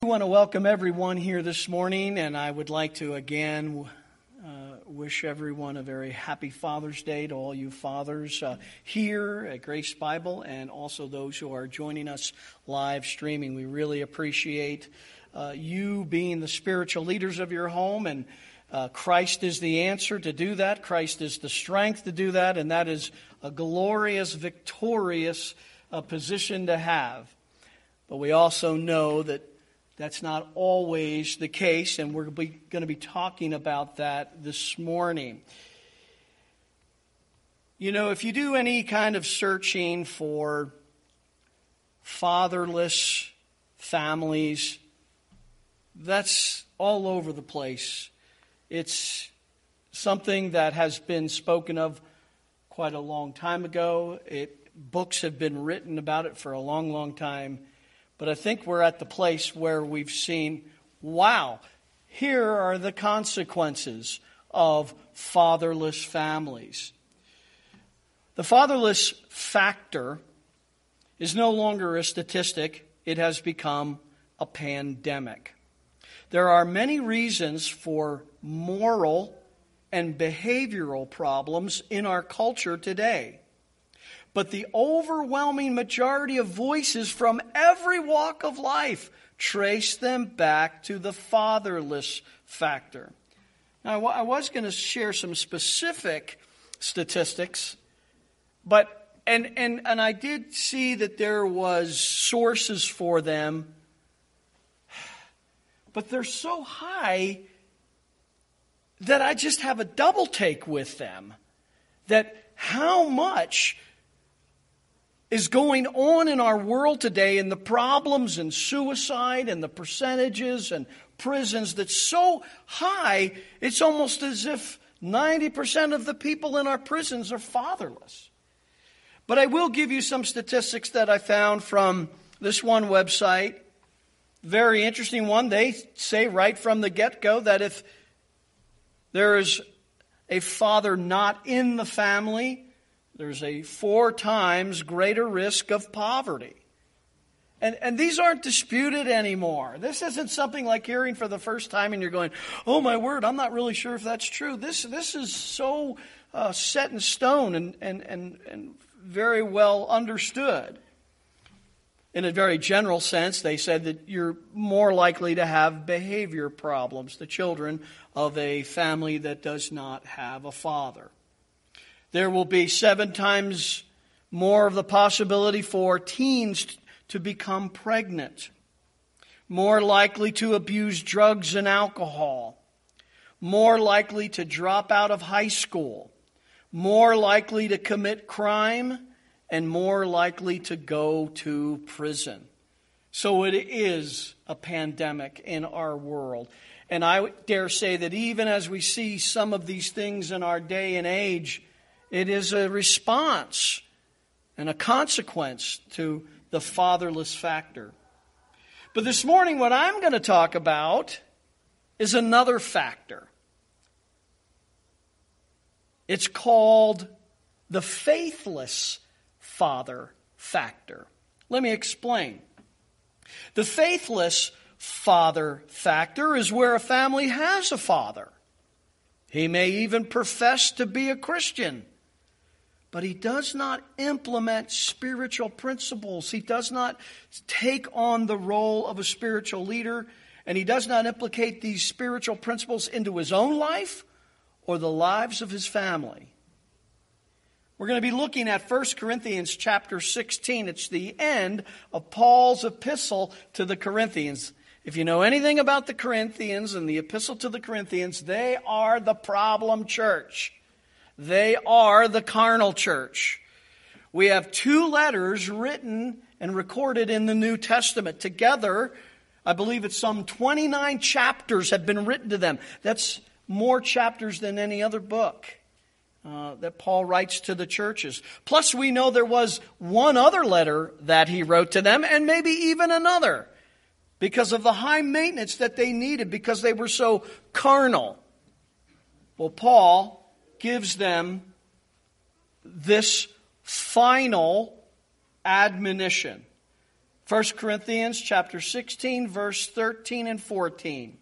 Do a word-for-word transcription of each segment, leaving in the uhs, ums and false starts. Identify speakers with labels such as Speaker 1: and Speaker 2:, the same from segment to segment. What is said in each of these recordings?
Speaker 1: I want to welcome everyone here this morning, and I would like to again uh, wish everyone a very happy Father's Day to all you fathers uh, here at Grace Bible, and also those who are joining us live streaming. We really appreciate uh, you being the spiritual leaders of your home, and uh, Christ is the answer to do that. Christ is the strength to do that, and that is a glorious, victorious uh, position to have. But we also know that that's not always the case, and we're going to be talking about that this morning. You know, if you do any kind of searching for fatherless families, that's all over the place. It's something that has been spoken of quite a long time ago. It, books have been written about it for a long, long time. But I think we're at the place where we've seen, wow, here are the consequences of fatherless families. The fatherless factor is no longer a statistic. It has become a pandemic. There are many reasons for moral and behavioral problems in our culture today. But the overwhelming majority of voices from every walk of life trace them back to the fatherless factor. Now, I was going to share some specific statistics, but and and and I did see that there was sources for them, but they're so high that I just have a double take with them. That how much is going on in our world today, and the problems and suicide and the percentages and prisons that's so high, it's almost as if ninety percent of the people in our prisons are fatherless. But I will give you some statistics that I found from this one website. Very interesting one. They say right from the get-go that if there is a father not in the family, there's a four times greater risk of poverty. And, and these aren't disputed anymore. This isn't something like hearing for the first time and you're going, oh my word, I'm not really sure if that's true. This this is so uh, set in stone and, and, and, and very well understood. In a very general sense, they said that you're more likely to have behavior problems, the children of a family that does not have a father. There will be seven times more of the possibility for teens to become pregnant, more likely to abuse drugs and alcohol, more likely to drop out of high school, more likely to commit crime, and more likely to go to prison. So it is a pandemic in our world. And I dare say that even as we see some of these things in our day and age, it is a response and a consequence to the fatherless factor. But this morning, what I'm going to talk about is another factor. It's called the faithless father factor. Let me explain. The faithless father factor is where a family has a father. He may even profess to be a Christian, but he does not implement spiritual principles. He does not take on the role of a spiritual leader, and he does not implicate these spiritual principles into his own life or the lives of his family. We're going to be looking at First Corinthians chapter sixteen. It's the end of Paul's epistle to the Corinthians. If you know anything about the Corinthians and the epistle to the Corinthians, they are the problem church. They are the carnal church. We have two letters written and recorded in the New Testament. Together, I believe it's some twenty-nine chapters have been written to them. That's more chapters than any other book uh, that Paul writes to the churches. Plus, we know there was one other letter that he wrote to them, and maybe even another, because of the high maintenance that they needed, because they were so carnal. Well, Paul gives them this final admonition. First Corinthians chapter sixteen, verse thirteen and fourteen.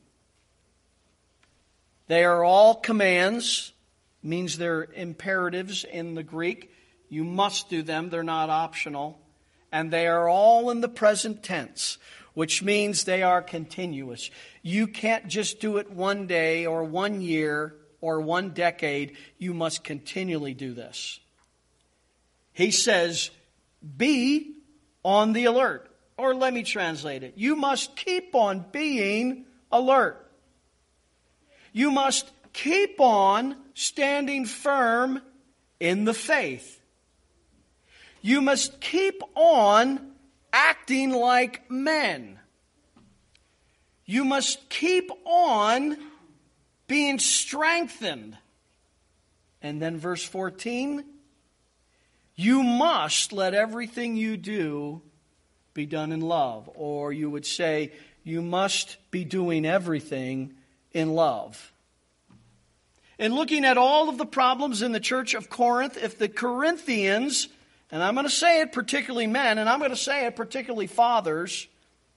Speaker 1: They are all commands, means they're imperatives in the Greek. You must do them, they're not optional. And they are all in the present tense, which means they are continuous. You can't just do it one day or one year or one decade. You must continually do this. He says, be on the alert. Or let me translate it. You must keep on being alert. You must keep on standing firm in the faith. You must keep on acting like men. You must keep on being strengthened. And then verse fourteen, you must let everything you do be done in love. Or you would say, you must be doing everything in love. In looking at all of the problems in the church of Corinth, if the Corinthians, and I'm going to say it particularly men, and I'm going to say it particularly fathers,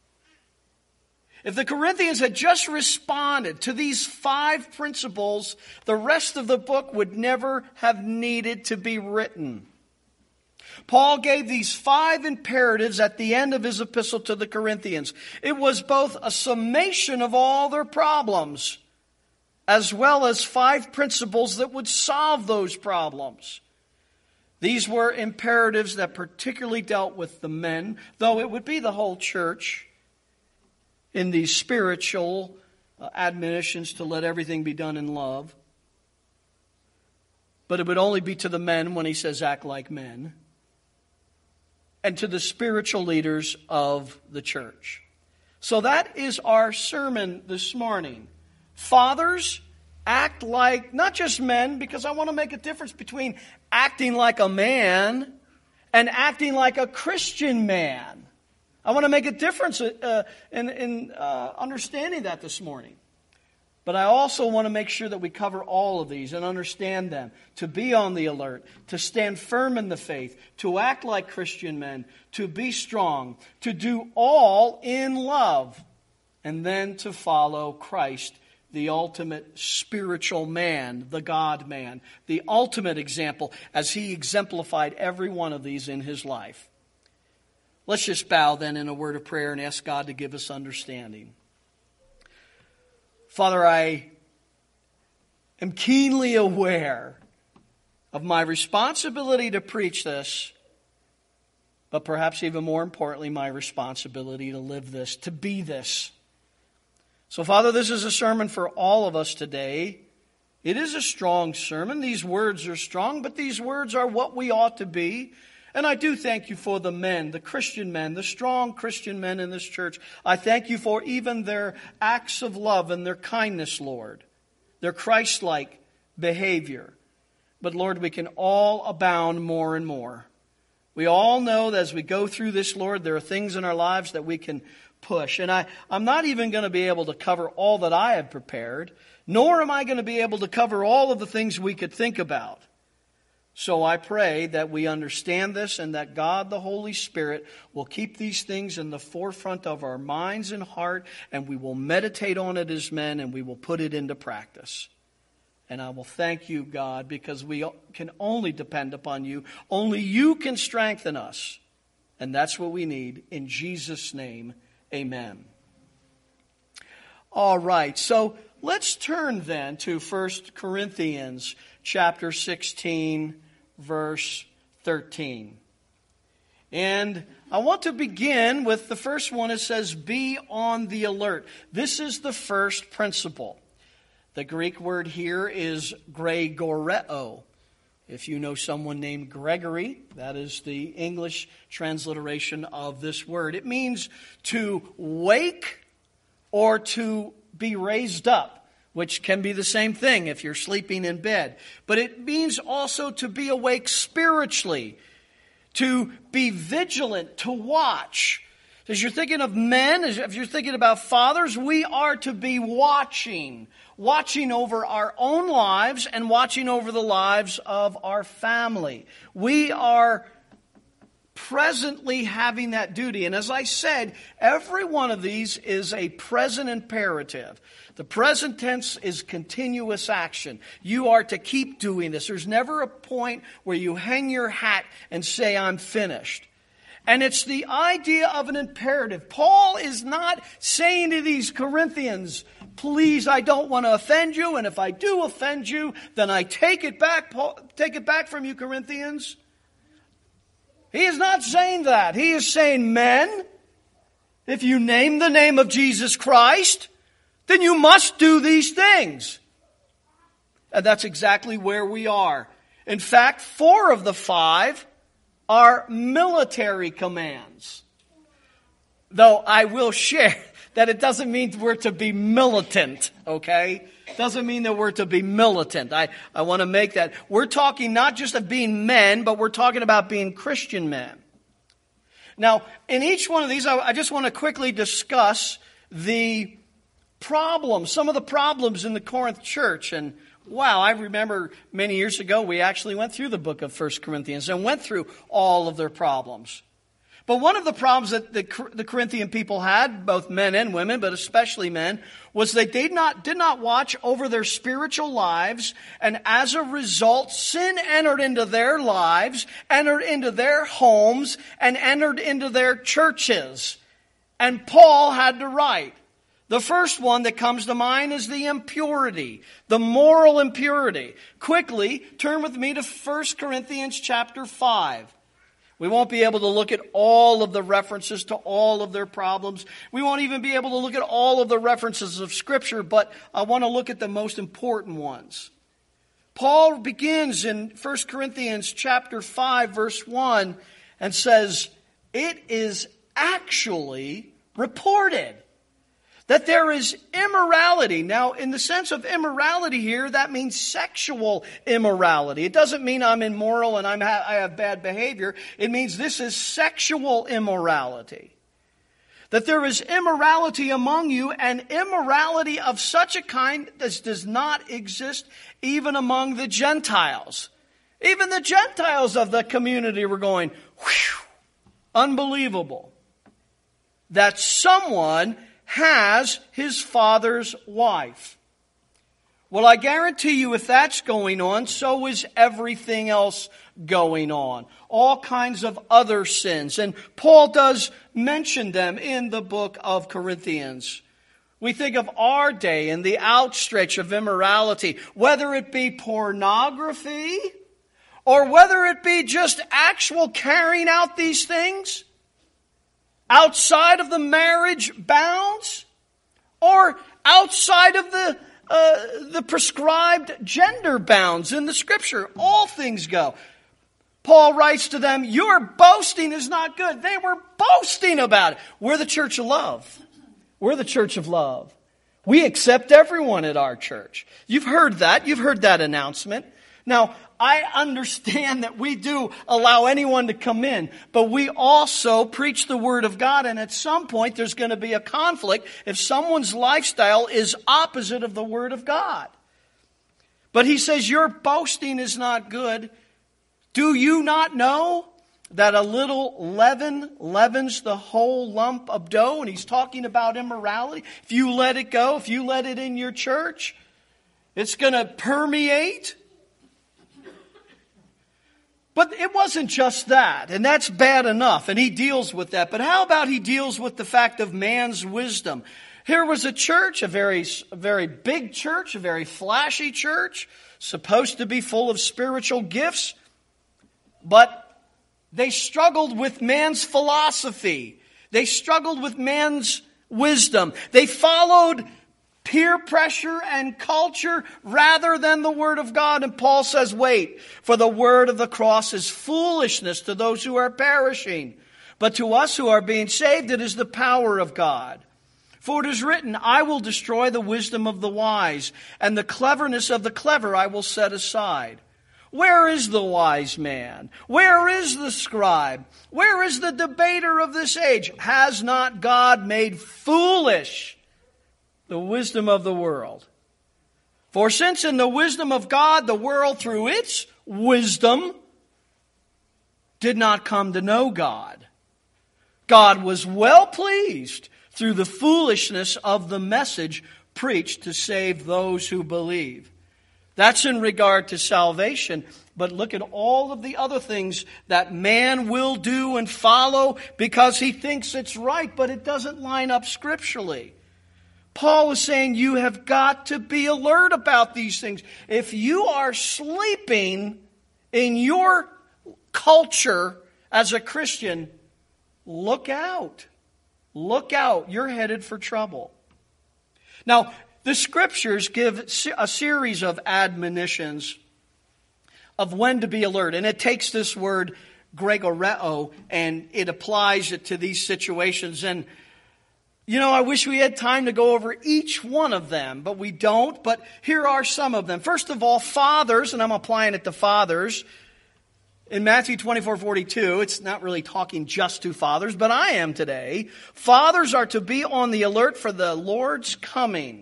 Speaker 1: if the Corinthians had just responded to these five principles, the rest of the book would never have needed to be written. Paul gave these five imperatives at the end of his epistle to the Corinthians. It was both a summation of all their problems, as well as five principles that would solve those problems. These were imperatives that particularly dealt with the men, though it would be the whole church, in these spiritual admonitions to let everything be done in love. But it would only be to the men when he says act like men, and to the spiritual leaders of the church. So that is our sermon this morning. Fathers, act like not just men, because I want to make a difference between acting like a man and acting like a Christian man. I want to make a difference uh, in, in uh, understanding that this morning. But I also want to make sure that we cover all of these and understand them. To be on the alert, to stand firm in the faith, to act like Christian men, to be strong, to do all in love, and then to follow Christ, the ultimate spiritual man, the God-man, the ultimate example, as he exemplified every one of these in his life. Let's just bow then in a word of prayer and ask God to give us understanding. Father, I am keenly aware of my responsibility to preach this, but perhaps even more importantly, my responsibility to live this, to be this. So, Father, this is a sermon for all of us today. It is a strong sermon. These words are strong, but these words are what we ought to be. And I do thank you for the men, the Christian men, the strong Christian men in this church. I thank you for even their acts of love and their kindness, Lord, their Christ-like behavior. But Lord, we can all abound more and more. We all know that as we go through this, Lord, there are things in our lives that we can push. And I, I'm not even going to be able to cover all that I have prepared, nor am I going to be able to cover all of the things we could think about. So I pray that we understand this and that God, the Holy Spirit, will keep these things in the forefront of our minds and heart, and we will meditate on it as men, and we will put it into practice. And I will thank you, God, because we can only depend upon you. Only you can strengthen us. And that's what we need. In Jesus' name, amen. All right, so let's turn then to First Corinthians chapter sixteen, verse thirteen. And I want to begin with the first one. It says, be on the alert. This is the first principle. The Greek word here is gregoreo. If you know someone named Gregory, that is the English transliteration of this word. It means to wake or to be raised up, which can be the same thing if you're sleeping in bed. But it means also to be awake spiritually, to be vigilant, to watch. As you're thinking of men, as if you're thinking about fathers, we are to be watching. Watching over our own lives and watching over the lives of our family. We are presently having that duty. And as I said, every one of these is a present imperative. The present tense is continuous action. You are to keep doing this. There's never a point where you hang your hat and say, I'm finished. And it's the idea of an imperative. Paul is not saying to these Corinthians, please, I don't want to offend you, and if I do offend you, then I take it back, Paul, take it back from you, Corinthians. He is not saying that. He is saying, men, if you name the name of Jesus Christ, then you must do these things. And that's exactly where we are. In fact, four of the five are military commands. Though I will share that it doesn't mean we're to be militant, okay? Doesn't mean that we're to be militant. I, I want to make that. We're talking not just of being men, but we're talking about being Christian men. Now, in each one of these, I, I just want to quickly discuss the problems, some of the problems in the Corinth church. And wow, I remember many years ago, we actually went through the book of First Corinthians and went through all of their problems. But one of the problems that the, the Corinthian people had, both men and women, but especially men, was they did not, did not watch over their spiritual lives. And as a result, sin entered into their lives, entered into their homes, and entered into their churches. And Paul had to write. The first one that comes to mind is the impurity, the moral impurity. Quickly, turn with me to First Corinthians chapter five. We won't be able to look at all of the references to all of their problems. We won't even be able to look at all of the references of Scripture, but I want to look at the most important ones. Paul begins in First Corinthians chapter five, verse one, and says, it is actually reported that there is immorality. Now, in the sense of immorality here, that means sexual immorality. It doesn't mean I'm immoral and I'm ha- I have bad behavior. It means this is sexual immorality. That there is immorality among you, and immorality of such a kind as does not exist even among the Gentiles. Even the Gentiles of the community were going, whew, unbelievable. That someone has his father's wife. Well, I guarantee you if that's going on, so is everything else going on. All kinds of other sins. And Paul does mention them in the book of Corinthians. We think of our day and the outstretch of immorality, whether it be pornography or whether it be just actual carrying out these things outside of the marriage bounds, or outside of the uh, the prescribed gender bounds in the Scripture. All things go. Paul writes to them, your boasting is not good. They were boasting about it. We're the church of love. We're the church of love. We accept everyone at our church. You've heard that. You've heard that announcement. Now, I understand that we do allow anyone to come in, but we also preach the Word of God, and at some point there's going to be a conflict if someone's lifestyle is opposite of the Word of God. But he says, your boasting is not good. Do you not know that a little leaven leavens the whole lump of dough? And he's talking about immorality. If you let it go, if you let it in your church, it's going to permeate. But it wasn't just that, and that's bad enough, and he deals with that. But how about he deals with the fact of man's wisdom? Here was a church, a very, a very big church, a very flashy church, supposed to be full of spiritual gifts, but they struggled with man's philosophy. They struggled with man's wisdom. They followed peer pressure and culture rather than the Word of God. And Paul says, wait, for the word of the cross is foolishness to those who are perishing. But to us who are being saved, it is the power of God. For it is written, I will destroy the wisdom of the wise, and the cleverness of the clever I will set aside. Where is the wise man? Where is the scribe? Where is the debater of this age? Has not God made foolish the wisdom of the world? For since in the wisdom of God, the world through its wisdom did not come to know God. God was well pleased through the foolishness of the message preached to save those who believe. That's in regard to salvation. But look at all of the other things that man will do and follow because he thinks it's right, but it doesn't line up scripturally. Paul was saying you have got to be alert about these things. If you are sleeping in your culture as a Christian, look out. Look out. You're headed for trouble. Now, the Scriptures give a series of admonitions of when to be alert. And it takes this word, gregoreo, and it applies it to these situations. And, you know, I wish we had time to go over each one of them, but we don't. But here are some of them. First of all, fathers, and I'm applying it to fathers. In Matthew twenty-four forty-two, it's not really talking just to fathers, but I am today. Fathers are to be on the alert for the Lord's coming.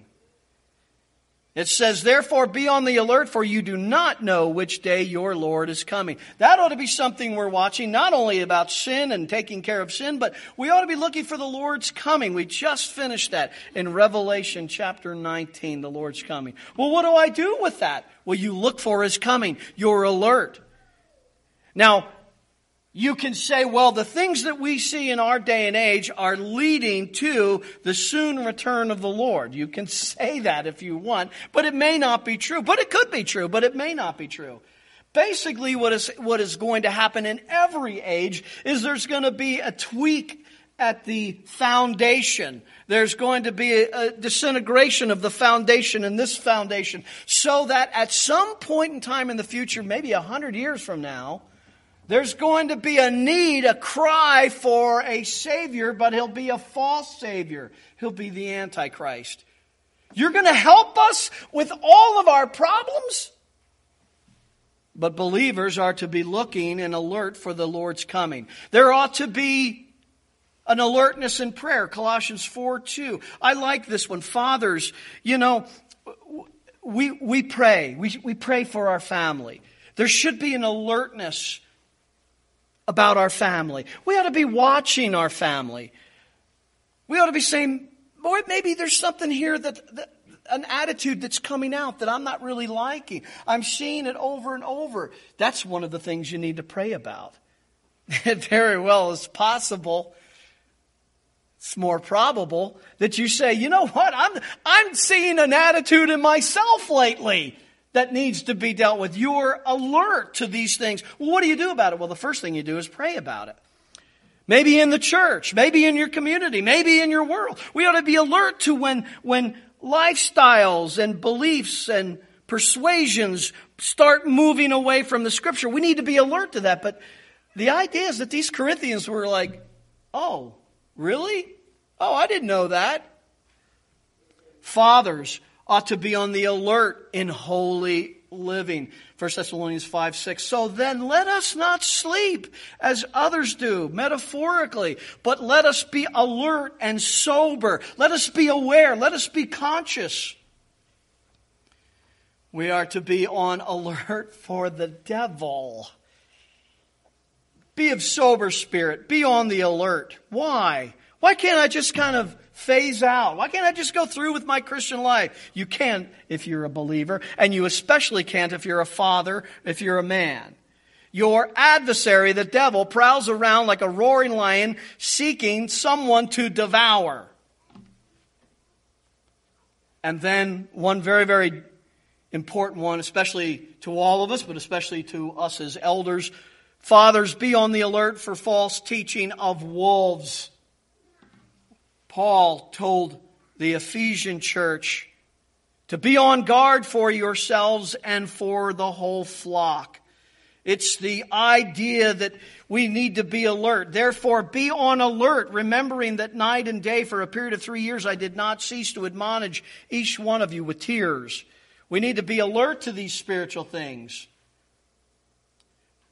Speaker 1: It says, therefore, be on the alert, for you do not know which day your Lord is coming. That ought to be something we're watching, not only about sin and taking care of sin, but we ought to be looking for the Lord's coming. We just finished that in Revelation chapter nineteen, the Lord's coming. Well, what do I do with that? Well, you look for His coming. You're alert. Now, you can say, well, the things that we see in our day and age are leading to the soon return of the Lord. You can say that if you want, but it may not be true. But it could be true, but it may not be true. Basically, what is, what is going to happen in every age is there's going to be a tweak at the foundation. There's going to be a, a disintegration of the foundation in this foundation so that at some point in time in the future, maybe a hundred years from now, there's going to be a need, a cry for a Savior, but He'll be a false Savior. He'll be the Antichrist. You're going to help us with all of our problems? But believers are to be looking and alert for the Lord's coming. There ought to be an alertness in prayer. Colossians four two. I like this one. Fathers, you know, we, we pray. We, we pray for our family. There should be an alertness about our family. We ought to be watching our family. We ought to be saying, boy, maybe there's something here that, that an attitude that's coming out that I'm not really liking. I'm seeing it over and over. That's one of the things you need to pray about. It very well is possible. It's more probable that you say, you know what, I'm, I'm seeing an attitude in myself lately that needs to be dealt with. You're alert to these things. Well, what do you do about it? Well, the first thing you do is pray about it. Maybe in the church, maybe in your community, maybe in your world. We ought to be alert to when, when lifestyles and beliefs and persuasions start moving away from the Scripture. We need to be alert to that. But the idea is that these Corinthians were like, oh, really? Oh, I didn't know that. Fathers ought to be on the alert in holy living. First Thessalonians five six. So then let us not sleep as others do, metaphorically, but let us be alert and sober. Let us be aware. Let us be conscious. We are to be on alert for the devil. Be of sober spirit. Be on the alert. Why? Why can't I just kind of phase out? Why can't I just go through with my Christian life? You can if you're a believer, and you especially can't if you're a father, if you're a man. Your adversary, the devil, prowls around like a roaring lion seeking someone to devour. And then one very, very important one, especially to all of us, but especially to us as elders. Fathers, be on the alert for false teaching of wolves. Paul told the Ephesian church to be on guard for yourselves and for the whole flock. It's the idea that we need to be alert. Therefore, be on alert, remembering that night and day for a period of three years I did not cease to admonish each one of you with tears. We need to be alert to these spiritual things.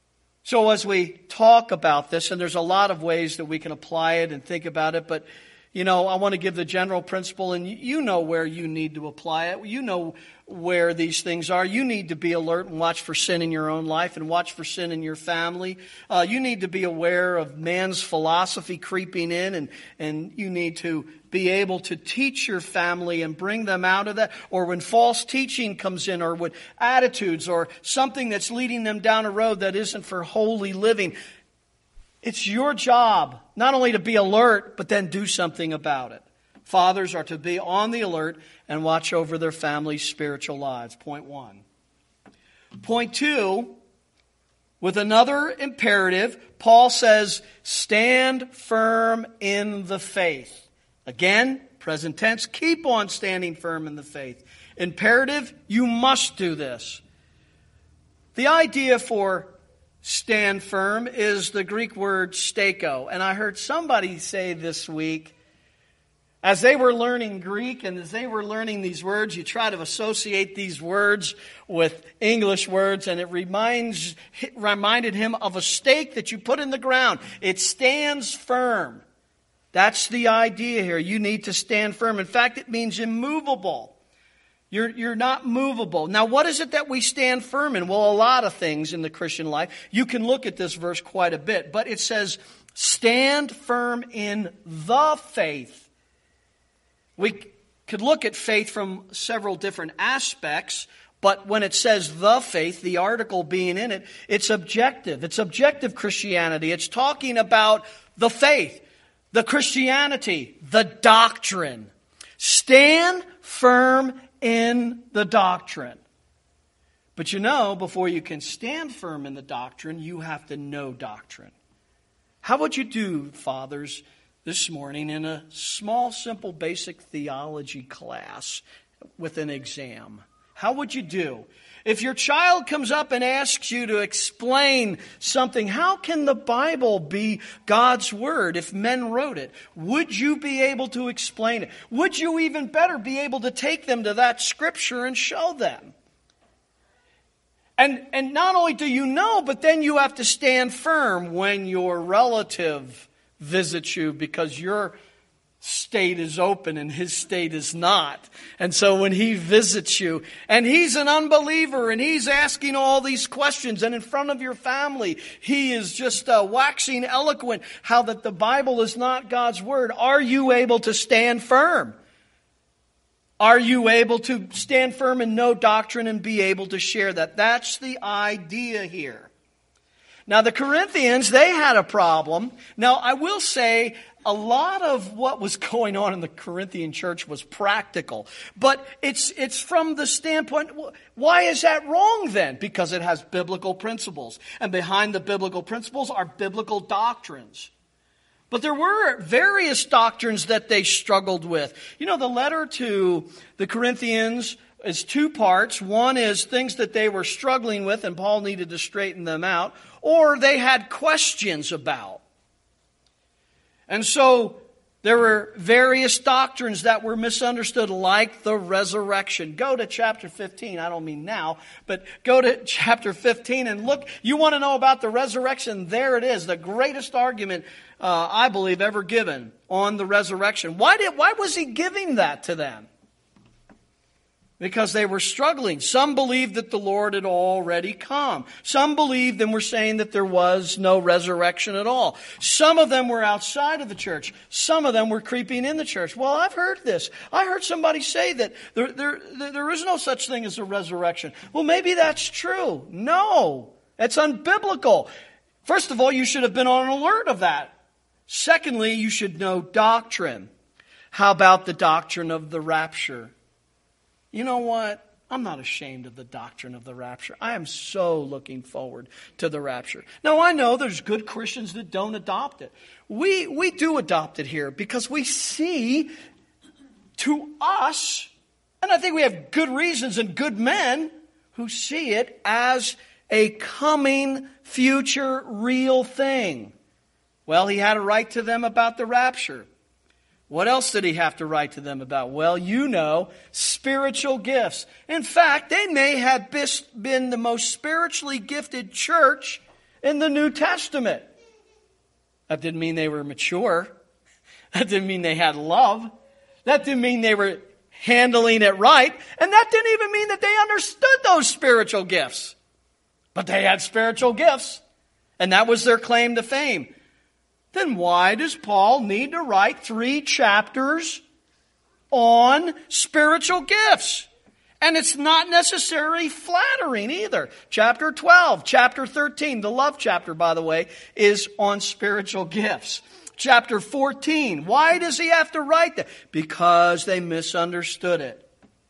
Speaker 1: So as we talk about this, and there's a lot of ways that we can apply it and think about it, but You know, I want to give the general principle, and you know where you need to apply it. You know where these things are. You need to be alert and watch for sin in your own life and watch for sin in your family. Uh, you need to be aware of man's philosophy creeping in, and, and you need to be able to teach your family and bring them out of that. Or when false teaching comes in, or when attitudes or something that's leading them down a road that isn't for holy living. It's your job not only to be alert, but then do something about it. Fathers are to be on the alert and watch over their family's spiritual lives. Point one. Point two, with another imperative, Paul says, stand firm in the faith. Again, present tense, keep on standing firm in the faith. Imperative, you must do this. The idea for stand firm is the Greek word steko. And I heard somebody say this week, as they were learning Greek and as they were learning these words, you try to associate these words with English words, and it reminds it reminded him of a stake that you put in the ground. It stands firm. That's the idea here. You need to stand firm. In fact, it means immovable. You're, you're not movable. Now, what is it that we stand firm in? Well, a lot of things in the Christian life. You can look at this verse quite a bit, but it says, stand firm in the faith. We could look at faith from several different aspects, but when it says the faith, the article being in it, it's objective. It's objective Christianity. It's talking about the faith, the Christianity, the doctrine. Stand firm in the doctrine. But you know, before you can stand firm in the doctrine, you have to know doctrine. How would you do, fathers, this morning in a small, simple, basic theology class with an exam? How would you do? If your child comes up and asks you to explain something, how can the Bible be God's Word if men wrote it? Would you be able to explain it? Would you even better be able to take them to that Scripture and show them? And, and not only do you know, but then you have to stand firm when your relative visits you, because your state is open and his state is not. And so when he visits you and he's an unbeliever and he's asking all these questions, and in front of your family he is just uh, waxing eloquent how that the Bible is not God's Word, are you able to stand firm? Are you able to stand firm and know doctrine and be able to share that? That's the idea here. Now, the Corinthians, they had a problem. Now, I will say a lot of what was going on in the Corinthian church was practical. But it's it's from the standpoint, why is that wrong then? Because it has biblical principles. And behind the biblical principles are biblical doctrines. But there were various doctrines that they struggled with. You know, the letter to the Corinthians is two parts. One is things that they were struggling with and Paul needed to straighten them out, or they had questions about. And so there were various doctrines that were misunderstood, like the resurrection. Go to chapter fifteen. I don't mean now, but go to chapter fifteen and look. You want to know about the resurrection? There it is. The greatest argument, uh, I believe, ever given on the resurrection. Why did, why was he giving that to them? Because they were struggling. Some believed that the Lord had already come. Some believed and were saying that there was no resurrection at all. Some of them were outside of the church. Some of them were creeping in the church. Well, I've heard this. I heard somebody say that there, there, there is no such thing as a resurrection. Well, maybe that's true. No, it's unbiblical. First of all, you should have been on alert of that. Secondly, you should know doctrine. How about the doctrine of the rapture? You know what? I'm not ashamed of the doctrine of the rapture. I am so looking forward to the rapture. Now, I know there's good Christians that don't adopt it. We, we do adopt it here because we see to us, and I think we have good reasons and good men who see it as a coming future real thing. Well, he had to write to them about the rapture. What else did he have to write to them about? Well, you know, spiritual gifts. In fact, they may have been the most spiritually gifted church in the New Testament. That didn't mean they were mature. That didn't mean they had love. That didn't mean they were handling it right. And that didn't even mean that they understood those spiritual gifts. But they had spiritual gifts. And that was their claim to fame. Then why does Paul need to write three chapters on spiritual gifts? And it's not necessarily flattering either. Chapter twelve, chapter thirteen, the love chapter, by the way, is on spiritual gifts. Chapter fourteen, why does he have to write that? Because they misunderstood it.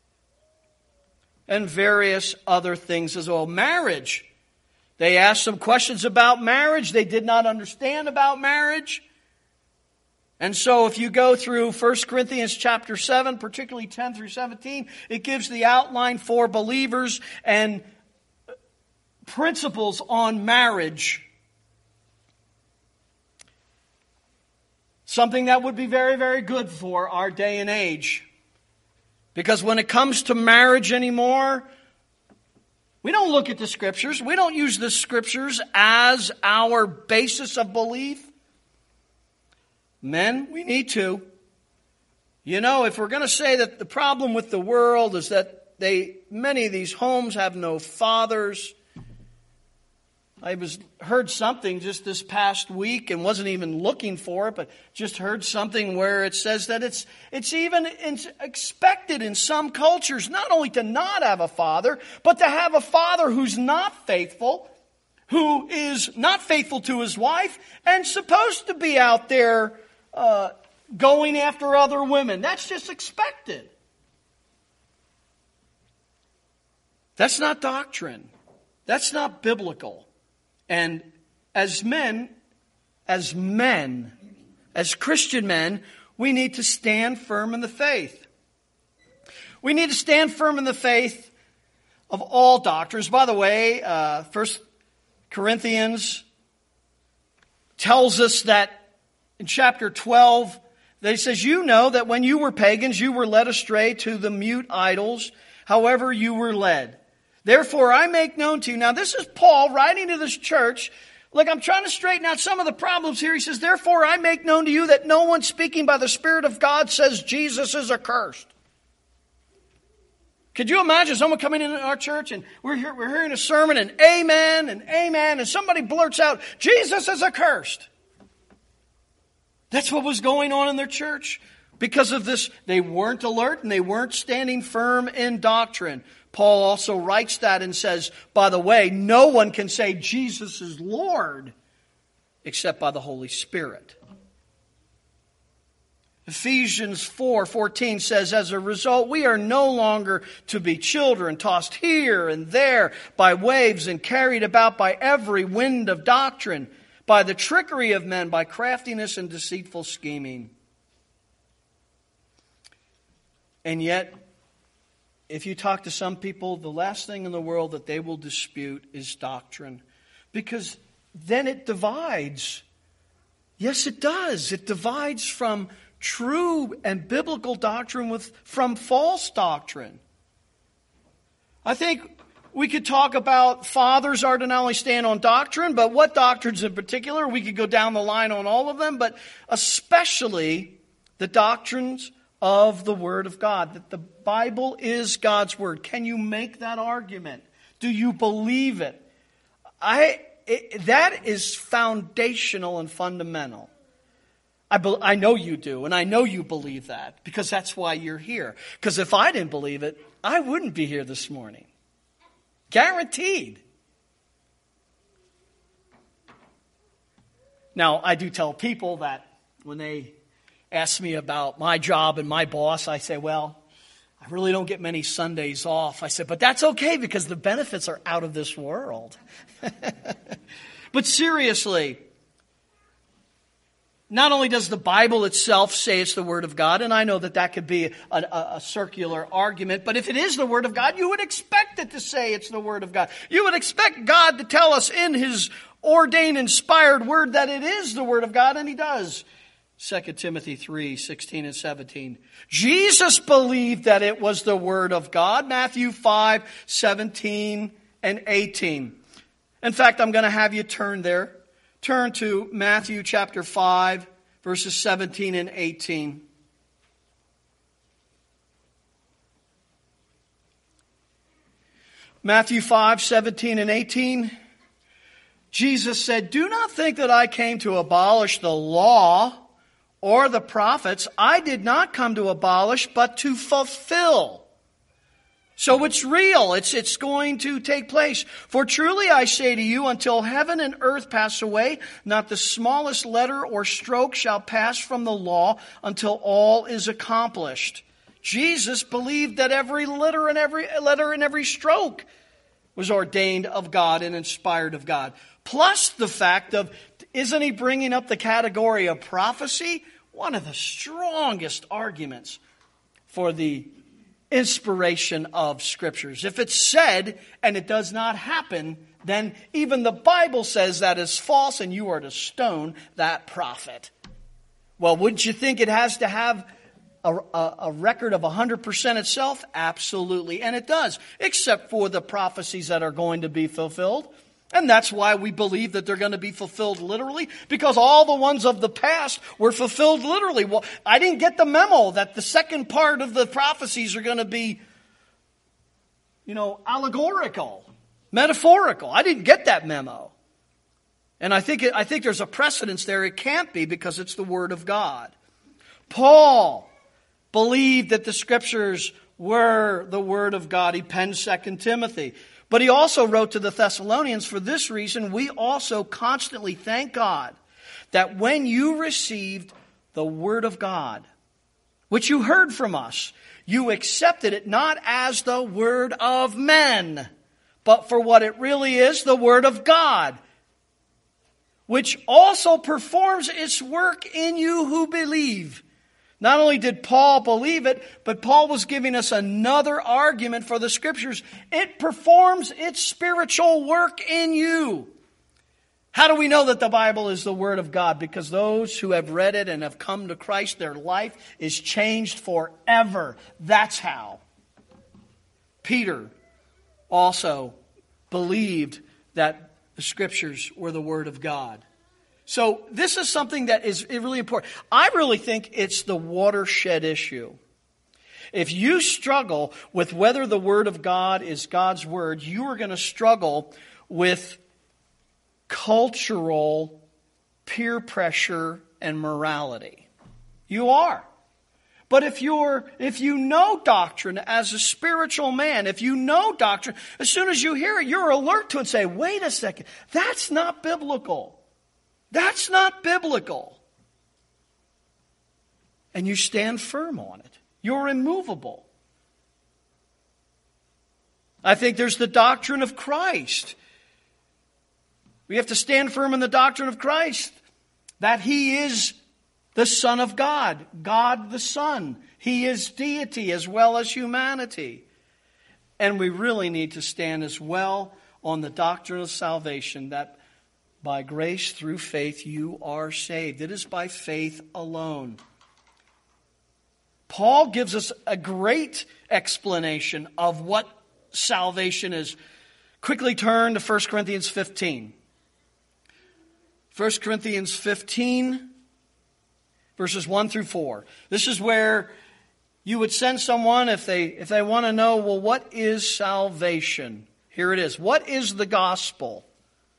Speaker 1: And various other things as well. Marriage. They asked some questions about marriage they did not understand about marriage. And so if you go through First Corinthians chapter seven, particularly ten through seventeen, it gives the outline for believers and principles on marriage. Something that would be very, very good for our day and age. Because when it comes to marriage anymore, we don't look at the Scriptures. We don't use the Scriptures as our basis of belief. Men, we need to. You know, if we're going to say that the problem with the world is that they, many of these homes have no fathers. I was heard something just this past week and wasn't even looking for it, but just heard something where it says that it's it's even in, expected in some cultures not only to not have a father, but to have a father who's not faithful, who is not faithful to his wife, and supposed to be out there uh, going after other women. That's just expected. That's not doctrine. That's not biblical. And as men, as men, as Christian men, we need to stand firm in the faith. We need to stand firm in the faith of all doctrines. By the way, uh, First Corinthians tells us that in chapter twelve, that he says, you know that when you were pagans, you were led astray to the mute idols, however you were led. Therefore, I make known to you. Now, this is Paul writing to this church. Look, I'm trying to straighten out some of the problems here. He says, therefore, I make known to you that no one speaking by the Spirit of God says Jesus is accursed. Could you imagine someone coming in our church and we're, here, we're hearing a sermon and amen and amen, and somebody blurts out, Jesus is accursed. That's what was going on in their church. Because of this, they weren't alert and they weren't standing firm in doctrine. Paul also writes that and says, by the way, no one can say Jesus is Lord except by the Holy Spirit. Ephesians four fourteen says, as a result, we are no longer to be children, tossed here and there by waves and carried about by every wind of doctrine, by the trickery of men, by craftiness and deceitful scheming. And yet, if you talk to some people, the last thing in the world that they will dispute is doctrine. Because then it divides. Yes, it does. It divides from true and biblical doctrine with from false doctrine. I think we could talk about fathers are to not only stand on doctrine, but what doctrines in particular. We could go down the line on all of them, but especially the doctrines of the Word of God, that the Bible is God's Word. Can you make that argument? Do you believe it? I it, that is foundational and fundamental. I, be, I know you do, and I know you believe that, because that's why you're here. Because if I didn't believe it, I wouldn't be here this morning. Guaranteed. Now, I do tell people that when they ask me about my job and my boss, I say, well, I really don't get many Sundays off. I said, but that's okay because the benefits are out of this world. But seriously, not only does the Bible itself say it's the Word of God, and I know that that could be a, a, a circular argument, but if it is the Word of God, you would expect it to say it's the Word of God. You would expect God to tell us in His ordained, inspired Word that it is the Word of God, and He does. Second Timothy three, sixteen and seventeen. Jesus believed that it was the Word of God. Matthew five, seventeen and eighteen. In fact, I'm going to have you turn there. Turn to Matthew chapter five, verses seventeen and eighteen. Matthew five, seventeen and eighteen. Jesus said, "Do not think that I came to abolish the law or the prophets. I did not come to abolish, but to fulfill." So it's real. It's, it's going to take place. "For truly I say to you, until heaven and earth pass away, not the smallest letter or stroke shall pass from the law until all is accomplished." Jesus believed that every letter and every letter and every stroke was ordained of God and inspired of God. Plus the fact of, isn't he bringing up the category of prophecy? One of the strongest arguments for the inspiration of Scriptures. If it's said and it does not happen, then even the Bible says that is false and you are to stone that prophet. Well, wouldn't you think it has to have a, a, a record of one hundred percent itself? Absolutely. And it does, except for the prophecies that are going to be fulfilled. And that's why we believe that they're going to be fulfilled literally, because all the ones of the past were fulfilled literally. Well, I didn't get the memo that the second part of the prophecies are going to be, you know, allegorical, metaphorical. I didn't get that memo. And I think it, I think there's a precedence there. It can't be, because it's the Word of God. Paul believed that the Scriptures were the Word of God. He penned Second Timothy. But he also wrote to the Thessalonians, "For this reason we also constantly thank God that when you received the Word of God, which you heard from us, you accepted it not as the word of men, but for what it really is, the Word of God, which also performs its work in you who believe." Not only did Paul believe it, but Paul was giving us another argument for the Scriptures. It performs its spiritual work in you. How do we know that the Bible is the Word of God? Because those who have read it and have come to Christ, their life is changed forever. That's how. Peter also believed that the Scriptures were the Word of God. So this is something that is really important. I really think it's the watershed issue. If you struggle with whether the Word of God is God's Word, you are going to struggle with cultural peer pressure and morality. You are. But if you're, if you know doctrine as a spiritual man, if you know doctrine, as soon as you hear it, you're alert to it and say, wait a second, that's not biblical. That's not biblical. And you stand firm on it. You're immovable. I think there's the doctrine of Christ. We have to stand firm in the doctrine of Christ, that He is the Son of God, God the Son. He is deity as well as humanity. And we really need to stand as well on the doctrine of salvation, that by grace through faith you are saved. It is by faith alone. Paul gives us a great explanation of what salvation is. Quickly turn to First Corinthians fifteen. First Corinthians fifteen, verses one through four. This is where you would send someone if they if they want to know, well, what is salvation? Here it is. What is the gospel?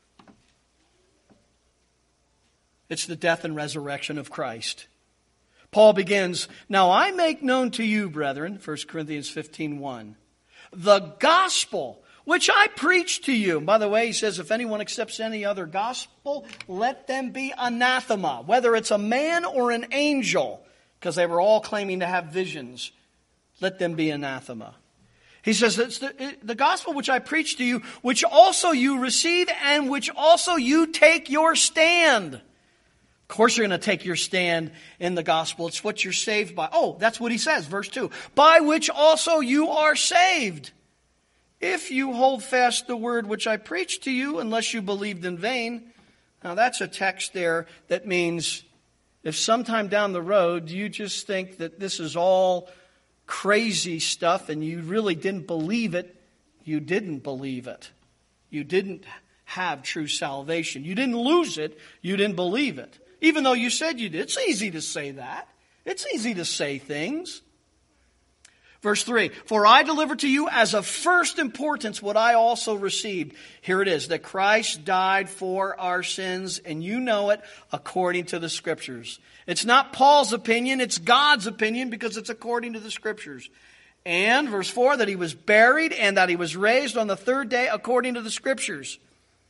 Speaker 1: It's the death and resurrection of Christ. Paul begins, "Now I make known to you, brethren," First Corinthians fifteen one, "the gospel which I preach to you." By the way, he says, if anyone accepts any other gospel, let them be anathema, whether it's a man or an angel, because they were all claiming to have visions. Let them be anathema. He says, it's the, the gospel which I preach to you, which also you receive, and which also you take your stand. Of course you're going to take your stand in the gospel. It's what you're saved by. Oh, that's what he says, verse two. "By which also you are saved, if you hold fast the word which I preached to you, unless you believed in vain." Now that's a text there that means if sometime down the road you just think that this is all crazy stuff and you really didn't believe it, you didn't believe it. You didn't have true salvation. You didn't lose it. You didn't believe it. even though you said you did. It's easy to say that. It's easy to say things. Verse three, for I delivered to you as of first importance what I also received. Here it is, that Christ died for our sins, and you know it according to the Scriptures. It's not Paul's opinion, it's God's opinion because it's according to the Scriptures. And, verse four, that he was buried and that he was raised on the third day according to the Scriptures.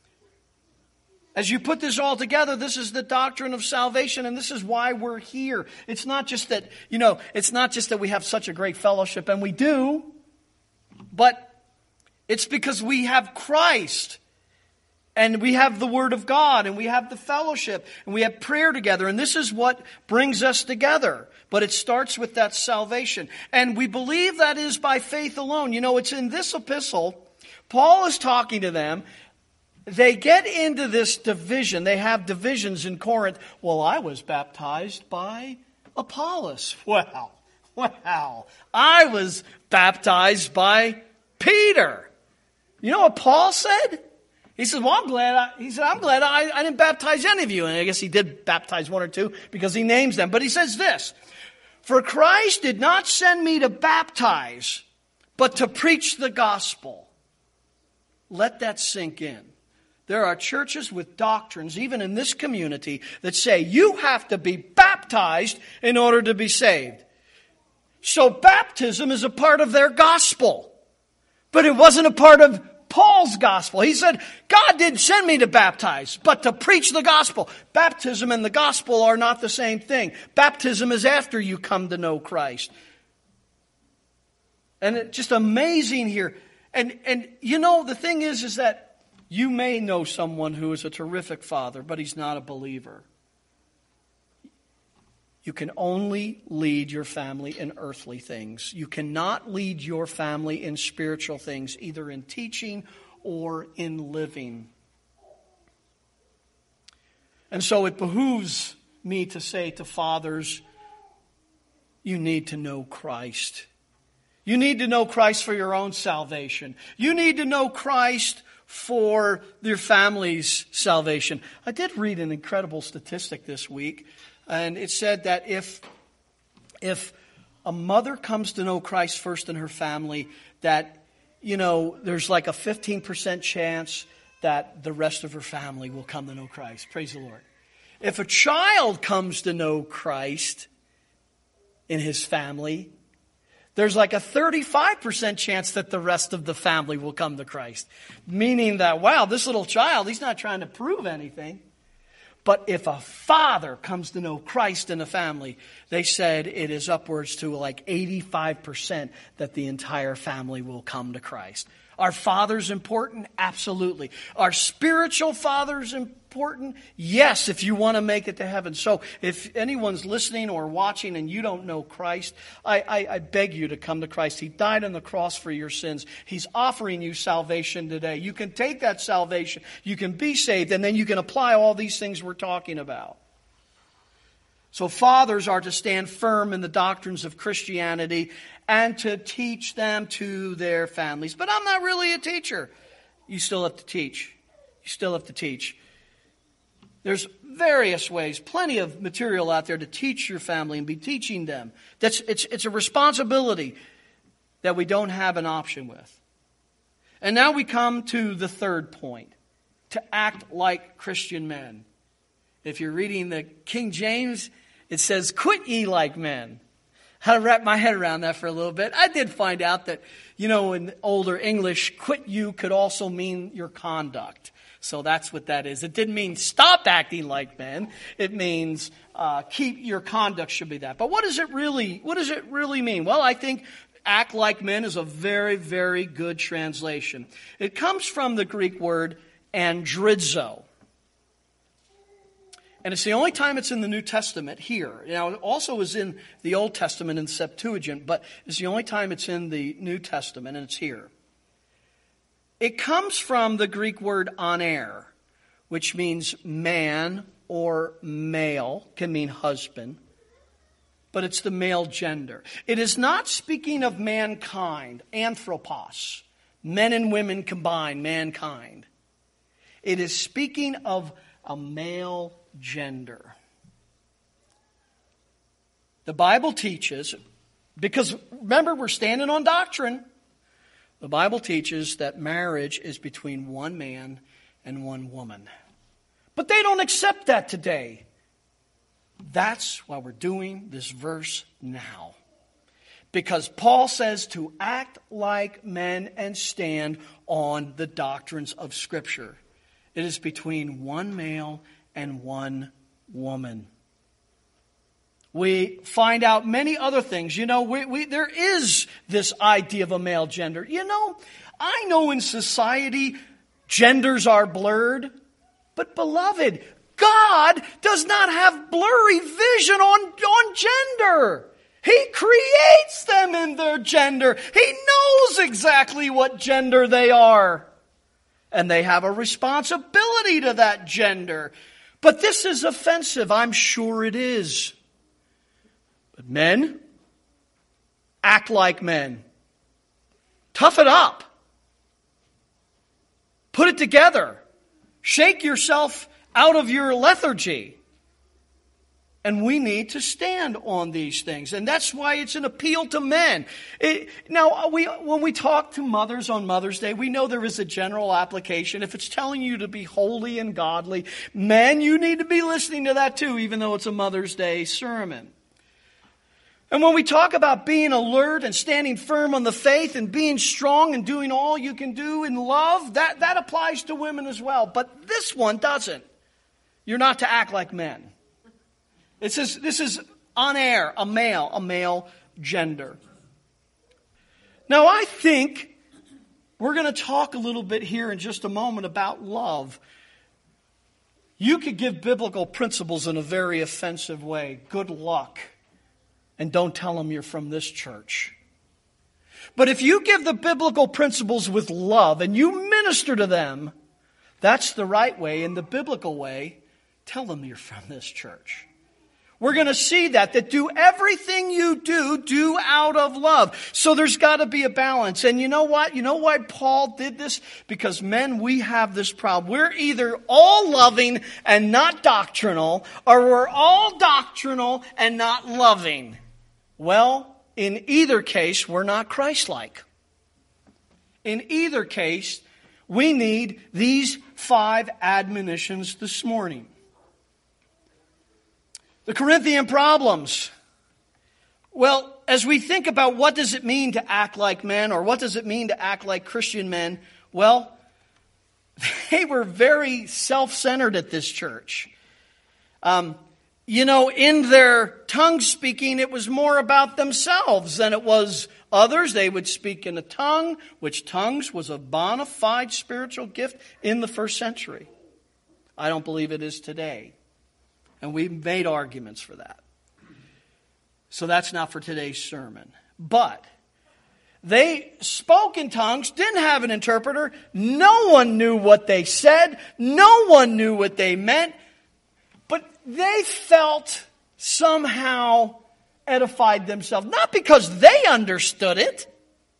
Speaker 1: As you put this all together, this is the doctrine of salvation, and this is why we're here. It's not just that, you know, it's not just that we have such a great fellowship, and we do, but it's because we have Christ, and we have the Word of God, and we have the fellowship, and we have prayer together, and this is what brings us together. But it starts with that salvation, and we believe that is by faith alone. You know, it's in this epistle, Paul is talking to them. They get into this division. They have divisions in Corinth. Well, I was baptized by Apollos. Well, wow. I was baptized by Peter. You know what Paul said? He said, well, I'm glad I, he said, I'm glad I, I didn't baptize any of you. And I guess he did baptize one or two because he names them. But he says this, for Christ did not send me to baptize, but to preach the gospel. Let that sink in. There are churches with doctrines, even in this community, that say you have to be baptized in order to be saved. So baptism is a part of their gospel. But it wasn't a part of Paul's gospel. He said, God didn't send me to baptize, but to preach the gospel. Baptism and the gospel are not the same thing. Baptism is after you come to know Christ. And it's just amazing here. And, and you know, the thing is, is that you may know someone who is a terrific father, but he's not a believer. You can only lead your family in earthly things. You cannot lead your family in spiritual things, either in teaching or in living. And so it behooves me to say to fathers, you need to know Christ. You need to know Christ for your own salvation. You need to know Christ for your family's salvation. I did read an incredible statistic this week, and it said that if if a mother comes to know Christ first in her family, that, you know, there's like a fifteen percent chance that the rest of her family will come to know Christ. Praise the Lord. If a child comes to know Christ in his family, there's like a thirty-five percent chance that the rest of the family will come to Christ. Meaning that, wow, this little child, he's not trying to prove anything. But if a father comes to know Christ in a family, they said it is upwards to like eighty-five percent that the entire family will come to Christ. Are fathers important? Absolutely. Are spiritual fathers important? Yes, if you want to make it to heaven. So if anyone's listening or watching and you don't know Christ, I, I, I beg you to come to Christ. He died on the cross for your sins. He's offering you salvation today. You can take that salvation. You can be saved, and then you can apply all these things we're talking about. So fathers are to stand firm in the doctrines of Christianity and to teach them to their families. But I'm not really a teacher. You still have to teach. You still have to teach. There's various ways, plenty of material out there to teach your family and be teaching them. That's it's it's a responsibility that we don't have an option with. And now we come to the third point, to act like Christian men. If you're reading the King James, it says, quit ye like men. I had to wrap my head around that for a little bit. I did find out that, you know, in older English, quit you could also mean your conduct. So that's what that is. It didn't mean stop acting like men. It means uh, keep your conduct should be that. But what does it really, what does it really mean? Well, I think act like men is a very, very good translation. It comes from the Greek word andrizo. And it's the only time it's in the New Testament here. Now, it also is in the Old Testament in the Septuagint, but it's the only time it's in the New Testament, and it's here. It comes from the Greek word aner, which means man or male, can mean husband, but it's the male gender. It is not speaking of mankind, anthropos, men and women combined, mankind. It is speaking of a male gender. The Bible teaches, because remember, we're standing on doctrine. The Bible teaches that marriage is between one man and one woman. But they don't accept that today. That's why we're doing this verse now. Because Paul says to act like men and stand on the doctrines of Scripture. It is between one male and one woman. We find out many other things. You know, we, we, there is this idea of a male gender. You know, I know in society genders are blurred. But beloved, God does not have blurry vision on, on gender. He creates them in their gender. He knows exactly what gender they are. And they have a responsibility to that gender. But this is offensive. I'm sure it is. But men, act like men. Tough it up. Put it together. Shake yourself out of your lethargy. And we need to stand on these things. And that's why it's an appeal to men. It, now, we, when we talk to mothers on Mother's Day, we know there is a general application. If it's telling you to be holy and godly, men, you need to be listening to that too, even though it's a Mother's Day sermon. And when we talk about being alert and standing firm on the faith and being strong and doing all you can do in love, that, that applies to women as well. But this one doesn't. You're not to act like men. This is, this is on air, a male, a male gender. Now, I think we're going to talk a little bit here in just a moment about love. You could give biblical principles in a very offensive way. Good luck. And don't tell them you're from this church. But if you give the biblical principles with love and you minister to them, that's the right way. In the biblical way, tell them you're from this church. We're going to see that, that do everything you do, do out of love. So there's got to be a balance. And you know what? You know why Paul did this? Because men, we have this problem. We're either all loving and not doctrinal, or we're all doctrinal and not loving. Well, in either case, we're not Christ-like. In either case, we need these five admonitions this morning. The Corinthian problems. Well, as we think about what does it mean to act like men, or what does it mean to act like Christian men, well, they were very self-centered at this church. Um, you know, in their tongue speaking, it was more about themselves than it was others. They would speak in a tongue, which tongues was a bona fide spiritual gift in the first century. I don't believe it is today. And we've made arguments for that. So that's not for today's sermon. But they spoke in tongues, didn't have an interpreter. No one knew what they said. No one knew what they meant. But they felt somehow edified themselves. Not because they understood it.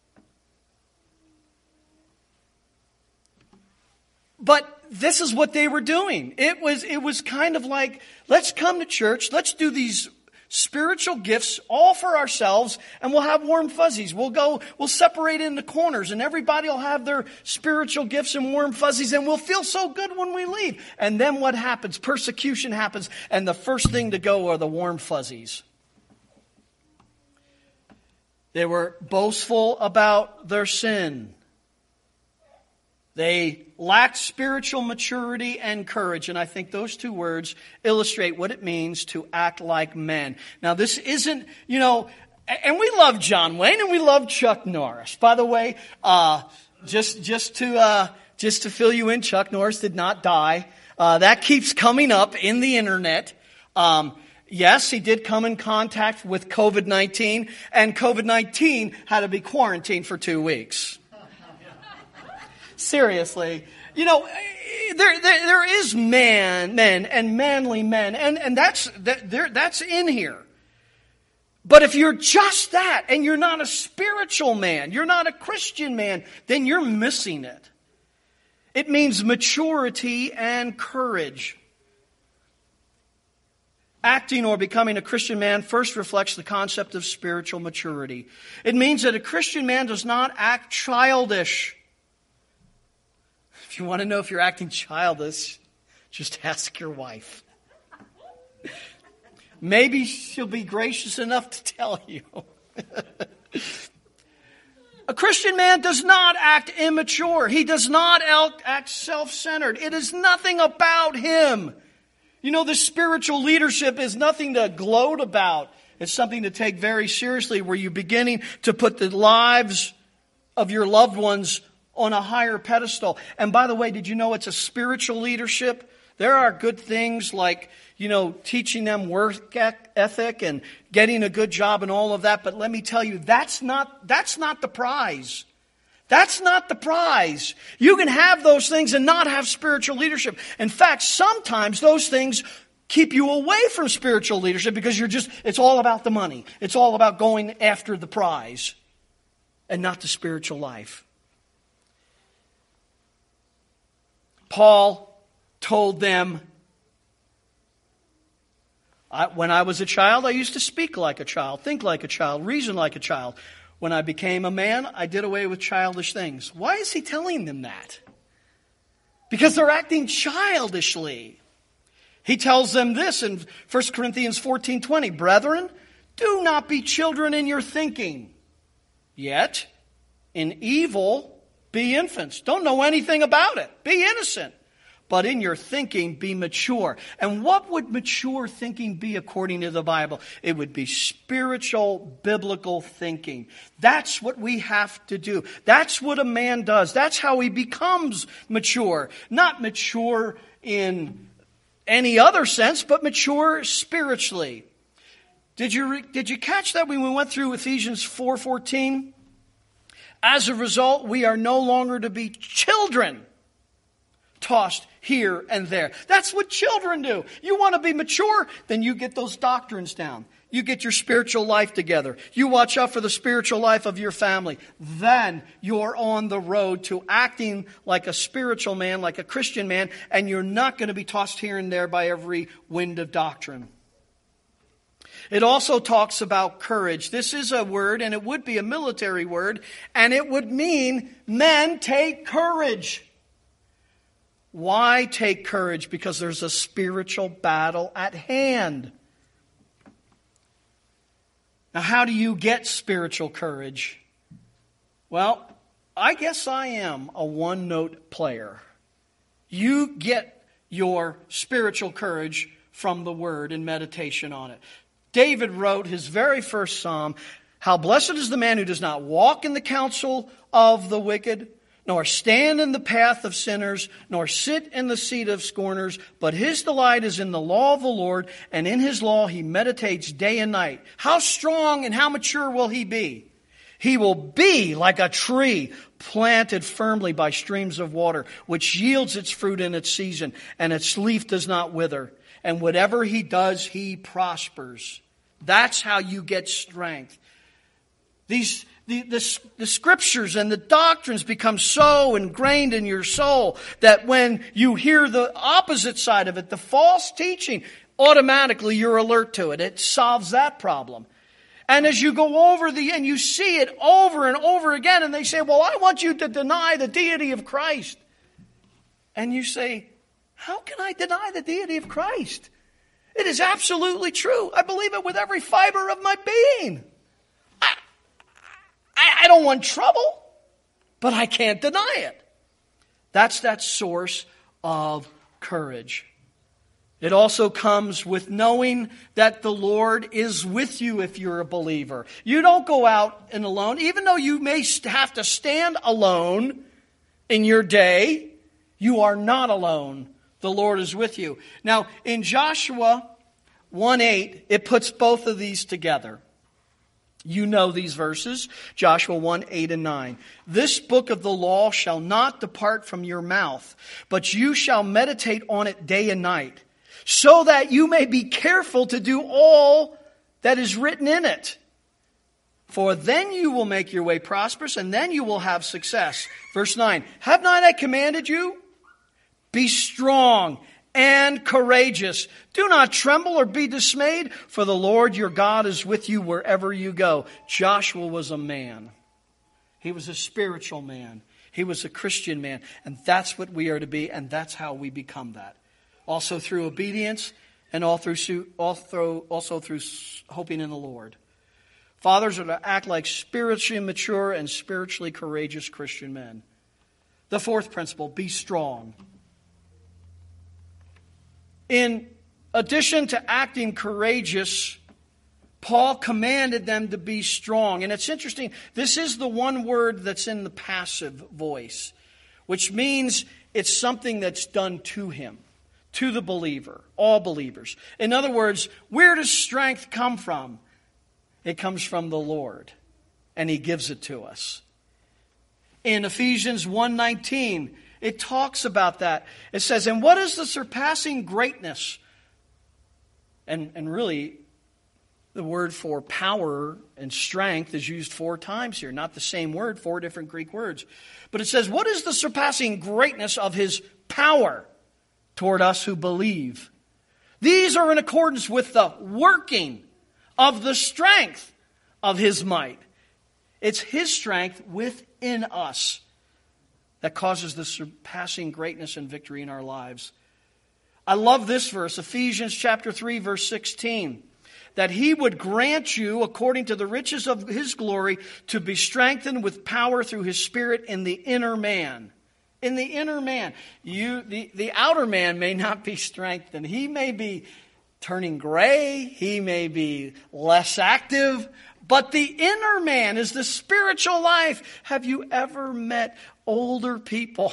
Speaker 1: But this is what they were doing. It was, it was kind of like, let's come to church, let's do these spiritual gifts all for ourselves, and we'll have warm fuzzies. We'll go, we'll separate into corners, and everybody will have their spiritual gifts and warm fuzzies, and we'll feel so good when we leave. And then what happens? Persecution happens, and the first thing to go are the warm fuzzies. They were boastful about their sin. They lacked spiritual maturity and courage. And I think those two words illustrate what it means to act like men. Now, this isn't, you know, and we love John Wayne and we love Chuck Norris. By the way, uh, just, just to, uh, just to fill you in, Chuck Norris did not die. Uh, that keeps coming up in the internet. Um, yes, he did come in contact with covid nineteen, and covid nineteen had to be quarantined for two weeks. Seriously, you know, there, there there is man, men and manly men, and, and that's that there that's in here. But if you're just that, and you're not a spiritual man, you're not a Christian man, then you're missing it. It means maturity and courage. Acting or becoming a Christian man first reflects the concept of spiritual maturity. It means that a Christian man does not act childish. If you want to know if you're acting childish, just ask your wife. Maybe she'll be gracious enough to tell you. A Christian man does not act immature. He does not act self-centered. It is nothing about him. You know, this spiritual leadership is nothing to gloat about. It's something to take very seriously, where you're beginning to put the lives of your loved ones on a higher pedestal. And by the way, did you know it's a spiritual leadership? There are good things like, you know, teaching them work ethic and getting a good job and all of that. But let me tell you, that's not, that's not the prize. That's not the prize. You can have those things and not have spiritual leadership. In fact, sometimes those things keep you away from spiritual leadership because you're just, it's all about the money. It's all about going after the prize and not the spiritual life. Paul told them, I, when I was a child, I used to speak like a child, think like a child, reason like a child. When I became a man, I did away with childish things. Why is he telling them that? Because they're acting childishly. He tells them this in First Corinthians fourteen twenty. Brethren, do not be children in your thinking. Yet, in evil, be infants. Don't know anything about it. Be innocent. But in your thinking, be mature. And what would mature thinking be according to the Bible? It would be spiritual, biblical thinking. That's what we have to do. That's what a man does. That's how he becomes mature. Not mature in any other sense, but mature spiritually. Did you, did you catch that when we went through Ephesians four fourteen? As a result, we are no longer to be children, tossed here and there. That's what children do. You want to be mature? Then you get those doctrines down. You get your spiritual life together. You watch out for the spiritual life of your family. Then you're on the road to acting like a spiritual man, like a Christian man, and you're not going to be tossed here and there by every wind of doctrine. It also talks about courage. This is a word, and it would be a military word, and it would mean men take courage. Why take courage? Because there's a spiritual battle at hand. Now, how do you get spiritual courage? Well, I guess I am a one-note player. You get your spiritual courage from the Word and meditation on it. David wrote his very first psalm, "How blessed is the man who does not walk in the counsel of the wicked, nor stand in the path of sinners, nor sit in the seat of scorners, but his delight is in the law of the Lord, and in his law he meditates day and night." How strong and how mature will he be? He will be like a tree planted firmly by streams of water, which yields its fruit in its season, and its leaf does not wither. And whatever he does, he prospers. That's how you get strength. These The, the, the scriptures and the doctrines become so ingrained in your soul that when you hear the opposite side of it, the false teaching, automatically you're alert to it. It solves that problem. And as you go over the, and you see it over and over again, and they say, well, I want you to deny the deity of Christ. And you say, how can I deny the deity of Christ? It is absolutely true. I believe it with every fiber of my being. I don't want trouble, but I can't deny it. That's that source of courage. It also comes with knowing that the Lord is with you if you're a believer. You don't go out and alone. Even though you may have to stand alone in your day, you are not alone. The Lord is with you. Now, in Joshua one eight, it puts both of these together. You know these verses, Joshua one, eight and nine. This book of the law shall not depart from your mouth, but you shall meditate on it day and night, so that you may be careful to do all that is written in it. For then you will make your way prosperous, and then you will have success. Verse nine, have not I commanded you? Be strong and courageous. Do not tremble or be dismayed, for the Lord your God is with you wherever you go. Joshua was a man. He was a spiritual man. He was a Christian man. And that's what we are to be, and that's how we become that. Also through obedience, and all through, also through hoping in the Lord. Fathers are to act like spiritually mature and spiritually courageous Christian men. The fourth principle, be strong. In addition to acting courageous, Paul commanded them to be strong. And it's interesting, this is the one word that's in the passive voice, which means it's something that's done to him, to the believer, all believers. In other words, where does strength come from? It comes from the Lord, and He gives it to us. In Ephesians one nineteen, it talks about that. It says, and what is the surpassing greatness? And, and really, the word for power and strength is used four times here. Not the same word, four different Greek words. But it says, what is the surpassing greatness of His power toward us who believe? These are in accordance with the working of the strength of His might. It's His strength within us that causes the surpassing greatness and victory in our lives. I love this verse, Ephesians chapter three, verse sixteen. That He would grant you, according to the riches of His glory, to be strengthened with power through His Spirit in the inner man. In the inner man. You, the, the outer man may not be strengthened. He may be turning gray. He may be less active. But the inner man is the spiritual life. Have you ever met older people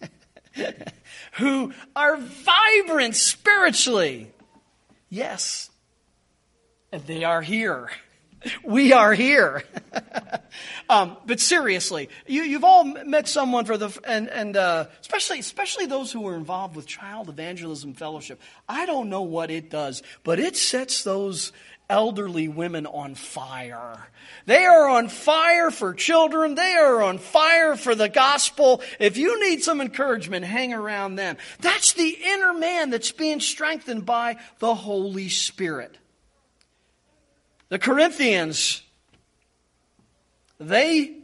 Speaker 1: who are vibrant spiritually? Yes. They are here. We are here. um, but seriously, you, you've all met someone for the and and uh, especially especially those who are involved with Child Evangelism Fellowship. I don't know what it does, but it sets those elderly women on fire. They are on fire for children. They are on fire for the gospel. If you need some encouragement, hang around them. That's the inner man that's being strengthened by the Holy Spirit. The Corinthians, they,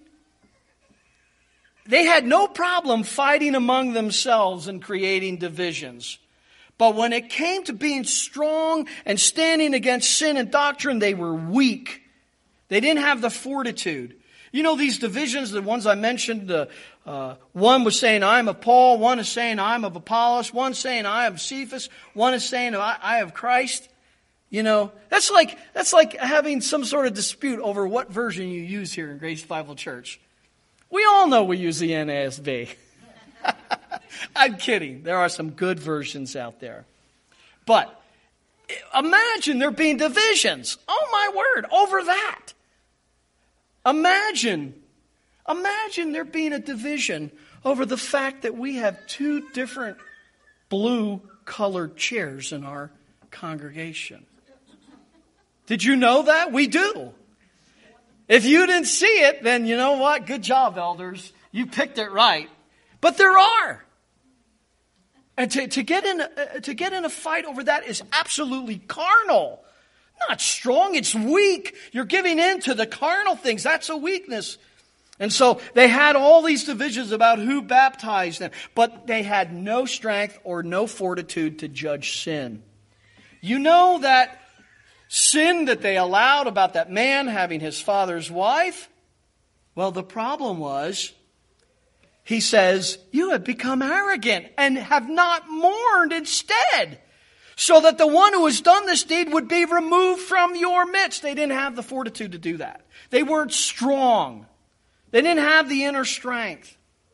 Speaker 1: they had no problem fighting among themselves and creating divisions. But when it came to being strong and standing against sin and doctrine, they were weak. They didn't have the fortitude. You know, these divisions, the ones I mentioned, uh, uh, one was saying, I'm of Paul. One is saying, I'm of Apollos. One saying, I am Cephas. One is saying, I, I have Christ. You know, that's like that's like having some sort of dispute over what version you use here in Grace Bible Church. We all know we use the N A S B. I'm kidding. There are some good versions out there. But imagine there being divisions. Oh, my word, over that. Imagine, imagine there being a division over the fact that we have two different blue-colored chairs in our congregation. Did you know that? We do. If you didn't see it, then you know what? Good job, elders. You picked it right. But there are. And to, to, get in a, to get in a fight over that is absolutely carnal. Not strong, it's weak. You're giving in to the carnal things. That's a weakness. And so they had all these divisions about who baptized them. But they had no strength or no fortitude to judge sin. You know that sin that they allowed about that man having his father's wife? Well, the problem was, he says, you have become arrogant and have not mourned instead, so that the one who has done this deed would be removed from your midst. They didn't have the fortitude to do that. They weren't strong. They didn't have the inner strength.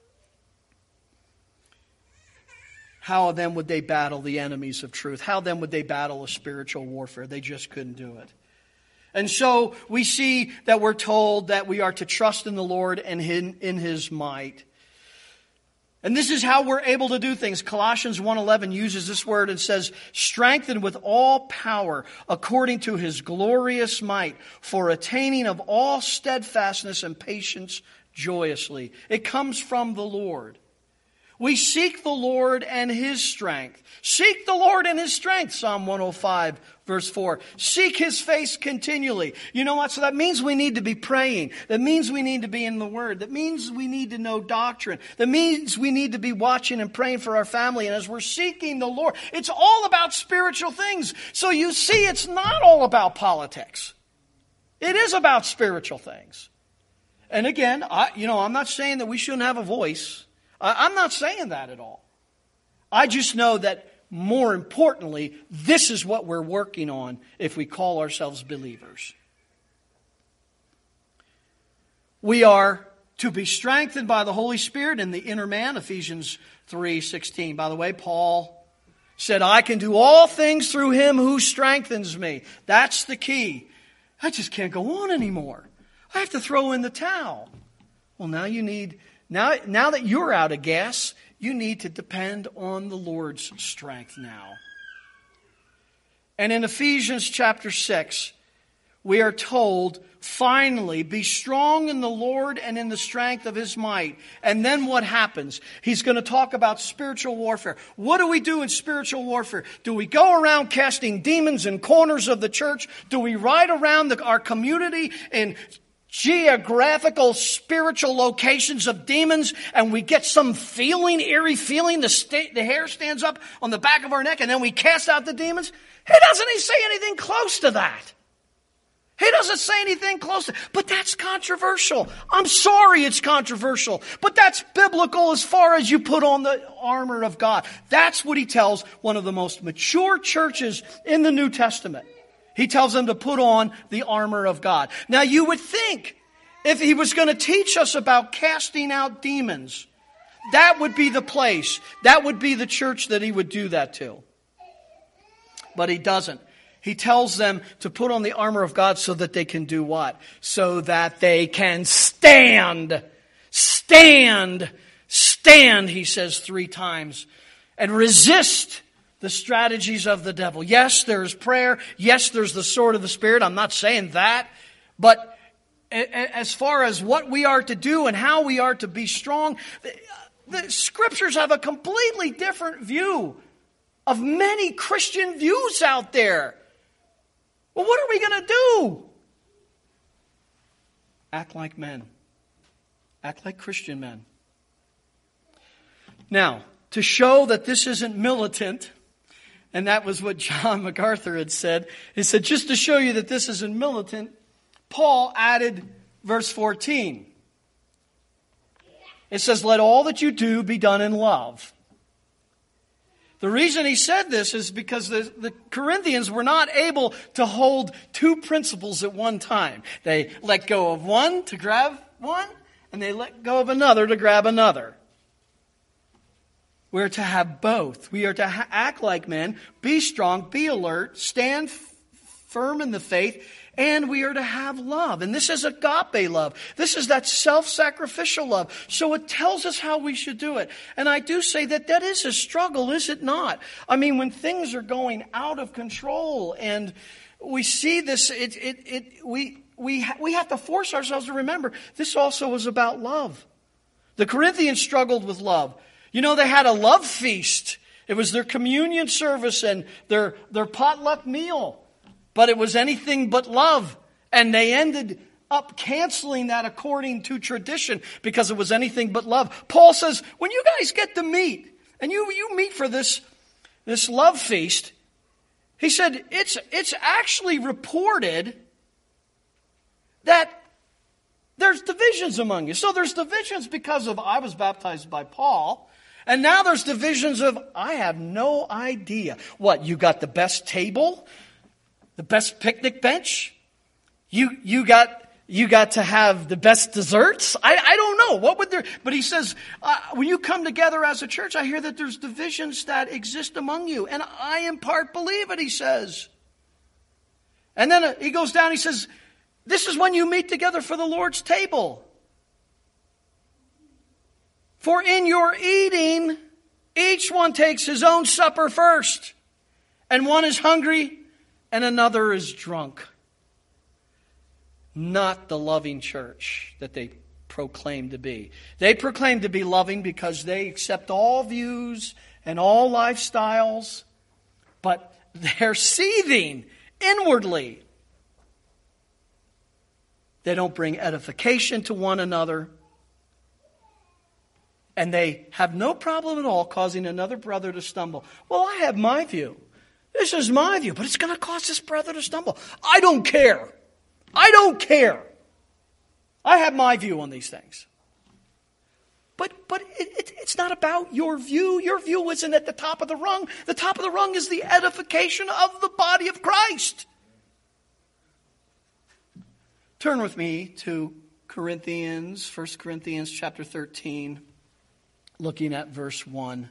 Speaker 1: How then would they battle the enemies of truth? How then would they battle a spiritual warfare? They just couldn't do it. And so we see that we're told that we are to trust in the Lord and in His might. And this is how we're able to do things. Colossians one eleven uses this word and says, strengthened with all power according to His glorious might for attaining of all steadfastness and patience joyously. It comes from the Lord. We seek the Lord and His strength. Seek the Lord and His strength, Psalm one oh five, verse four. Seek His face continually. You know what? So that means we need to be praying. That means we need to be in the Word. That means we need to know doctrine. That means we need to be watching and praying for our family. And as we're seeking the Lord, it's all about spiritual things. So you see, it's not all about politics. It is about spiritual things. And again, I, you know, I'm not saying that we shouldn't have a voice. I, I'm not saying that at all. I just know that more importantly, this is what we're working on if we call ourselves believers. We are to be strengthened by the Holy Spirit in the inner man, Ephesians three sixteen. By the way, Paul said, I can do all things through Him who strengthens me. That's the key. I just can't go on anymore. I have to throw in the towel. Well, now you need, now, now that you're out of gas, you need to depend on the Lord's strength now. And in Ephesians chapter six, we are told, finally, be strong in the Lord and in the strength of His might. And then what happens? He's going to talk about spiritual warfare. What do we do in spiritual warfare? Do we go around casting demons in corners of the church? Do we ride around the, our community in geographical spiritual locations of demons and we get some feeling, eerie feeling, the, sta- the hair stands up on the back of our neck and then we cast out the demons? He doesn't say anything close to that. He doesn't say anything close to, but that's controversial. I'm sorry it's controversial, but that's biblical as far as you put on the armor of God. That's what he tells one of the most mature churches in the New Testament. He tells them to put on the armor of God. Now you would think if he was going to teach us about casting out demons, that would be the place. That would be the church that he would do that to. But he doesn't. He tells them to put on the armor of God so that they can do what? So that they can stand. Stand. Stand, he says three times. And resist the strategies of the devil. Yes, there's prayer. Yes, there's the sword of the Spirit. I'm not saying that. But as far as what we are to do and how we are to be strong, the Scriptures have a completely different view of many Christian views out there. Well, what are we going to do? Act like men. Act like Christian men. Now, to show that this isn't militant, and that was what John MacArthur had said, he said, just to show you that this isn't militant, Paul added verse fourteen. It says, let all that you do be done in love. The reason he said this is because the, the Corinthians were not able to hold two principles at one time. They let go of one to grab one, and they let go of another to grab another. We're to have both. We are to ha- act like men, be strong, be alert, stand f- firm in the faith, and we are to have love. And this is agape love. This is that self-sacrificial love. So it tells us how we should do it. And I do say that that is a struggle, is it not? I mean, when things are going out of control and we see this, it, it, it, we, we, ha- we have to force ourselves to remember this also was about love. The Corinthians struggled with love. You know, they had a love feast. It was their communion service and their, their potluck meal. But it was anything but love. And they ended up canceling that according to tradition because it was anything but love. Paul says, when you guys get to meet, and you, you meet for this, this love feast, he said, it's, it's actually reported that there's divisions among you. So there's divisions because of, I was baptized by Paul. And now there's divisions of, I have no idea. What, you got the best table? The best picnic bench? You you got you got to have the best desserts? I, I don't know. What would there... But he says, uh, when you come together as a church, I hear that there's divisions that exist among you. And I in part believe it, he says. And then uh, he goes down, he says, this is when you meet together for the Lord's table. For in your eating, each one takes his own supper first. And one is hungry, and another is drunk. Not the loving church that they proclaim to be. They proclaim to be loving because they accept all views and all lifestyles, but they're seething inwardly. They don't bring edification to one another. And they have no problem at all causing another brother to stumble. Well, I have my view. This is my view, but it's going to cause this brother to stumble. I don't care. I don't care. I have my view on these things. But but it, it, it's not about your view. Your view isn't at the top of the rung. The top of the rung is the edification of the body of Christ. Turn with me to Corinthians, First Corinthians chapter thirteen, looking at verse one.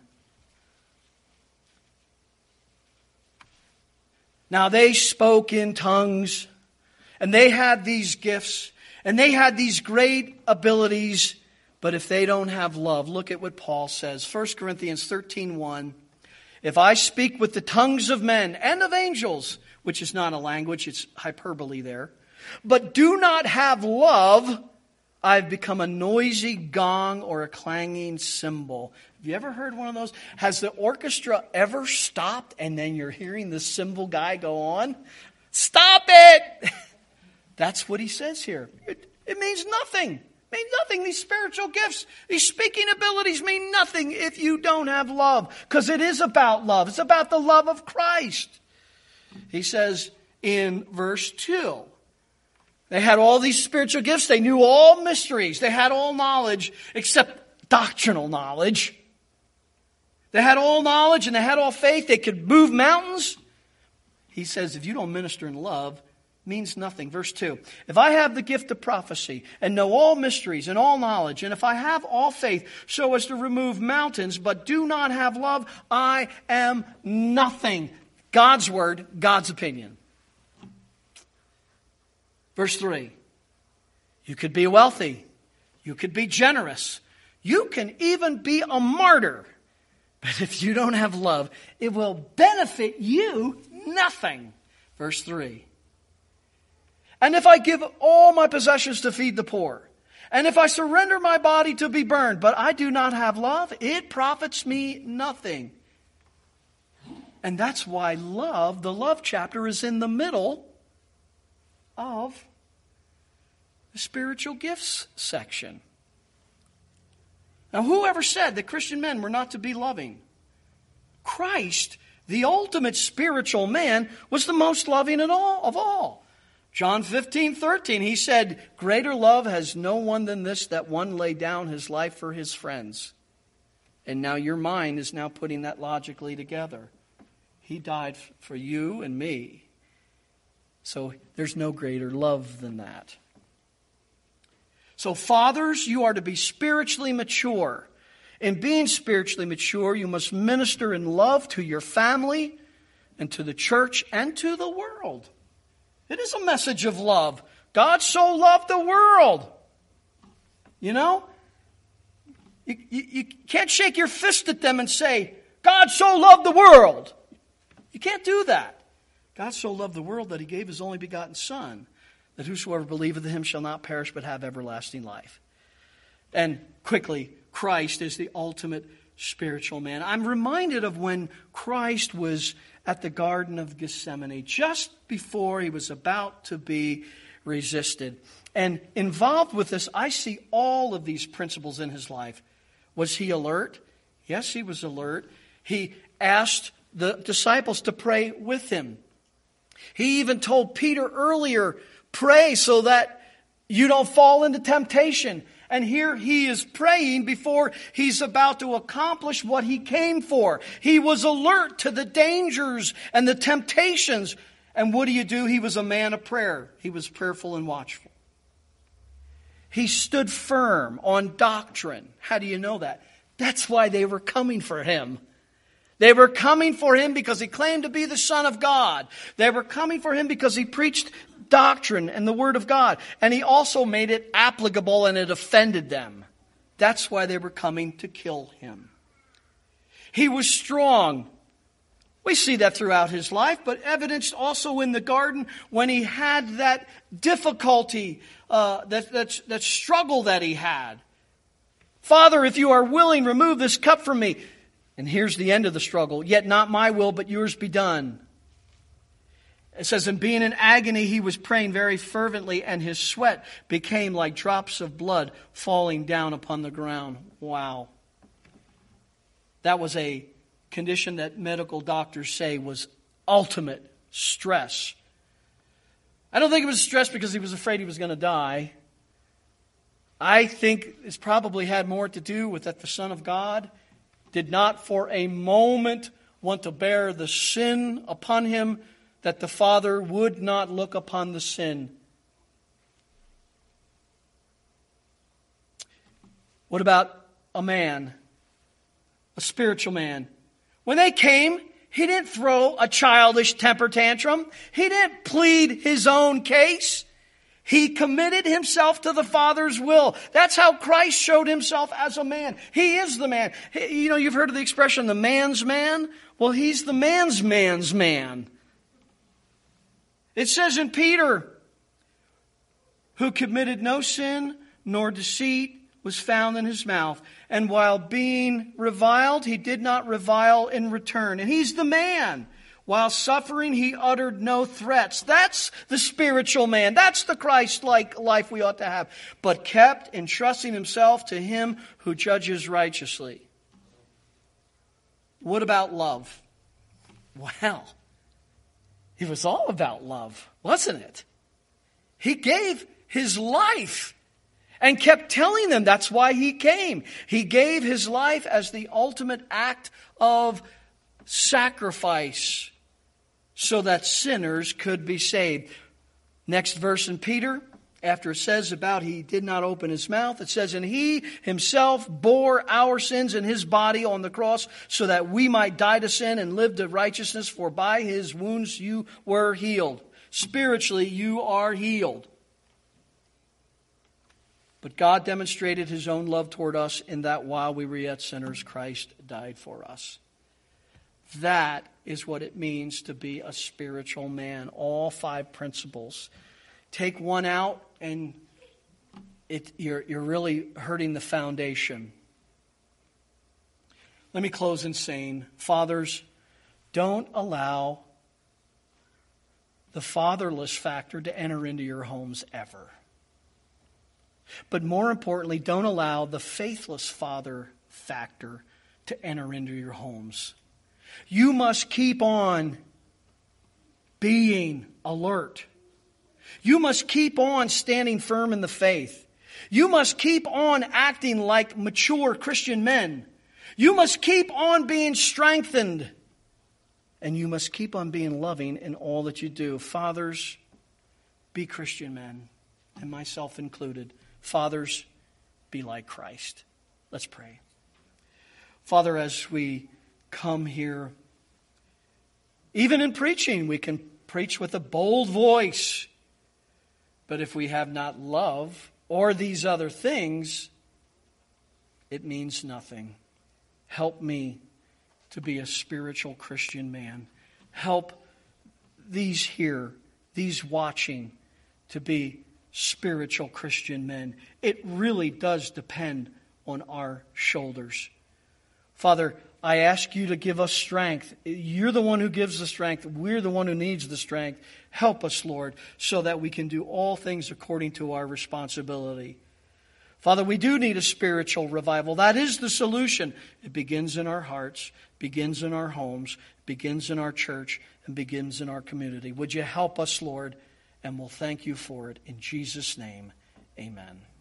Speaker 1: Now they spoke in tongues, and they had these gifts, and they had these great abilities, but if they don't have love, look at what Paul says. First Corinthians thirteen one. If I speak with the tongues of men and of angels, which is not a language, it's hyperbole there, but do not have love, I've become a noisy gong or a clanging cymbal. Have you ever heard one of those? Has the orchestra ever stopped and then you're hearing the cymbal guy go on? Stop it! That's what he says here. It, it means nothing. It means nothing. These spiritual gifts, these speaking abilities mean nothing if you don't have love. Because it is about love. It's about the love of Christ. He says in verse two, they had all these spiritual gifts. They knew all mysteries. They had all knowledge except doctrinal knowledge. They had all knowledge and they had all faith. They could move mountains. He says, if you don't minister in love, it means nothing. Verse two, if I have the gift of prophecy and know all mysteries and all knowledge, and if I have all faith so as to remove mountains, but do not have love, I am nothing. God's word, God's opinion. Verse three, you could be wealthy. You could be generous. You can even be a martyr. But if you don't have love, it will benefit you nothing. Verse three, and if I give all my possessions to feed the poor, and if I surrender my body to be burned, but I do not have love, it profits me nothing. And that's why love, the love chapter, is in the middle of the spiritual gifts section. Now, whoever said that Christian men were not to be loving? Christ, the ultimate spiritual man, was the most loving of all. Of all. John fifteen thirteen, he said, greater love has no one than this, that one lay down his life for his friends. And now your mind is now putting that logically together. He died for you and me. So there's no greater love than that. So fathers, you are to be spiritually mature. In being spiritually mature, you must minister in love to your family and to the church and to the world. It is a message of love. God so loved the world. You know? You, you, you can't shake your fist at them and say, God so loved the world. You can't do that. God so loved the world that he gave his only begotten Son, that whosoever believeth in him shall not perish but have everlasting life. And quickly, Christ is the ultimate spiritual man. I'm reminded of when Christ was at the Garden of Gethsemane, just before he was about to be resisted. And involved with this, I see all of these principles in his life. Was he alert? Yes, he was alert. He asked the disciples to pray with him. He even told Peter earlier, pray so that you don't fall into temptation. And here he is praying before he's about to accomplish what he came for. He was alert to the dangers and the temptations. And what do you do? He was a man of prayer. He was prayerful and watchful. He stood firm on doctrine. How do you know that? That's why they were coming for him. They were coming for him because he claimed to be the Son of God. They were coming for him because he preached doctrine and the Word of God. And he also made it applicable and it offended them. That's why they were coming to kill him. He was strong We see that throughout his life, but evidenced also in the garden when he had that difficulty, uh, that, that, that struggle that he had. Father, if you are willing, remove this cup from me. And here's the end of the struggle. Yet not my will, but yours be done. It says, and being in agony, he was praying very fervently, and his sweat became like drops of blood falling down upon the ground. Wow. That was a condition that medical doctors say was ultimate stress. I don't think it was stress because he was afraid he was going to die. I think it's probably had more to do with that the Son of God did not for a moment want to bear the sin upon him, that the Father would not look upon the sin. What about a man, a spiritual man? When they came, he didn't throw a childish temper tantrum. He didn't plead his own case. He committed himself to the Father's will. That's how Christ showed himself as a man. He is the man. You know, you've heard of the expression, the man's man. Well, he's the man's man's man. It says in Peter, who committed no sin nor deceit was found in his mouth. And while being reviled, he did not revile in return. And he's the man. While suffering, he uttered no threats. That's the spiritual man. That's the Christ-like life we ought to have. But kept entrusting himself to him who judges righteously. What about love? Well, it was all about love, wasn't it? He gave his life and kept telling them that's why he came. He gave his life as the ultimate act of sacrifice so that sinners could be saved. Next verse in Peter, after it says about he did not open his mouth, it says, and he himself bore our sins in his body on the cross so that we might die to sin and live to righteousness, for by his wounds you were healed. Spiritually, you are healed. But God demonstrated his own love toward us in that while we were yet sinners, Christ died for us. That is what it means to be a spiritual man. All five principles. Take one out and it, you're, you're really hurting the foundation. Let me close in saying, fathers, don't allow the fatherless factor to enter into your homes ever. But more importantly, don't allow the faithless father factor to enter into your homes. You must keep on being alert. You must keep on standing firm in the faith. You must keep on acting like mature Christian men. You must keep on being strengthened. And you must keep on being loving in all that you do. Fathers, be Christian men, and myself included. Fathers, be like Christ. Let's pray. Father, as we come here, even in preaching, we can preach with a bold voice. But if we have not love or these other things, it means nothing. Help me to be a spiritual Christian man. Help these here, these watching, to be spiritual Christian men. It really does depend on our shoulders. Father, I ask you to give us strength. You're the one who gives the strength. We're the one who needs the strength. Help us, Lord, so that we can do all things according to our responsibility. Father, we do need a spiritual revival. That is the solution. It begins in our hearts, begins in our homes, begins in our church, and begins in our community. Would you help us, Lord? And we'll thank you for it. In Jesus' name, amen.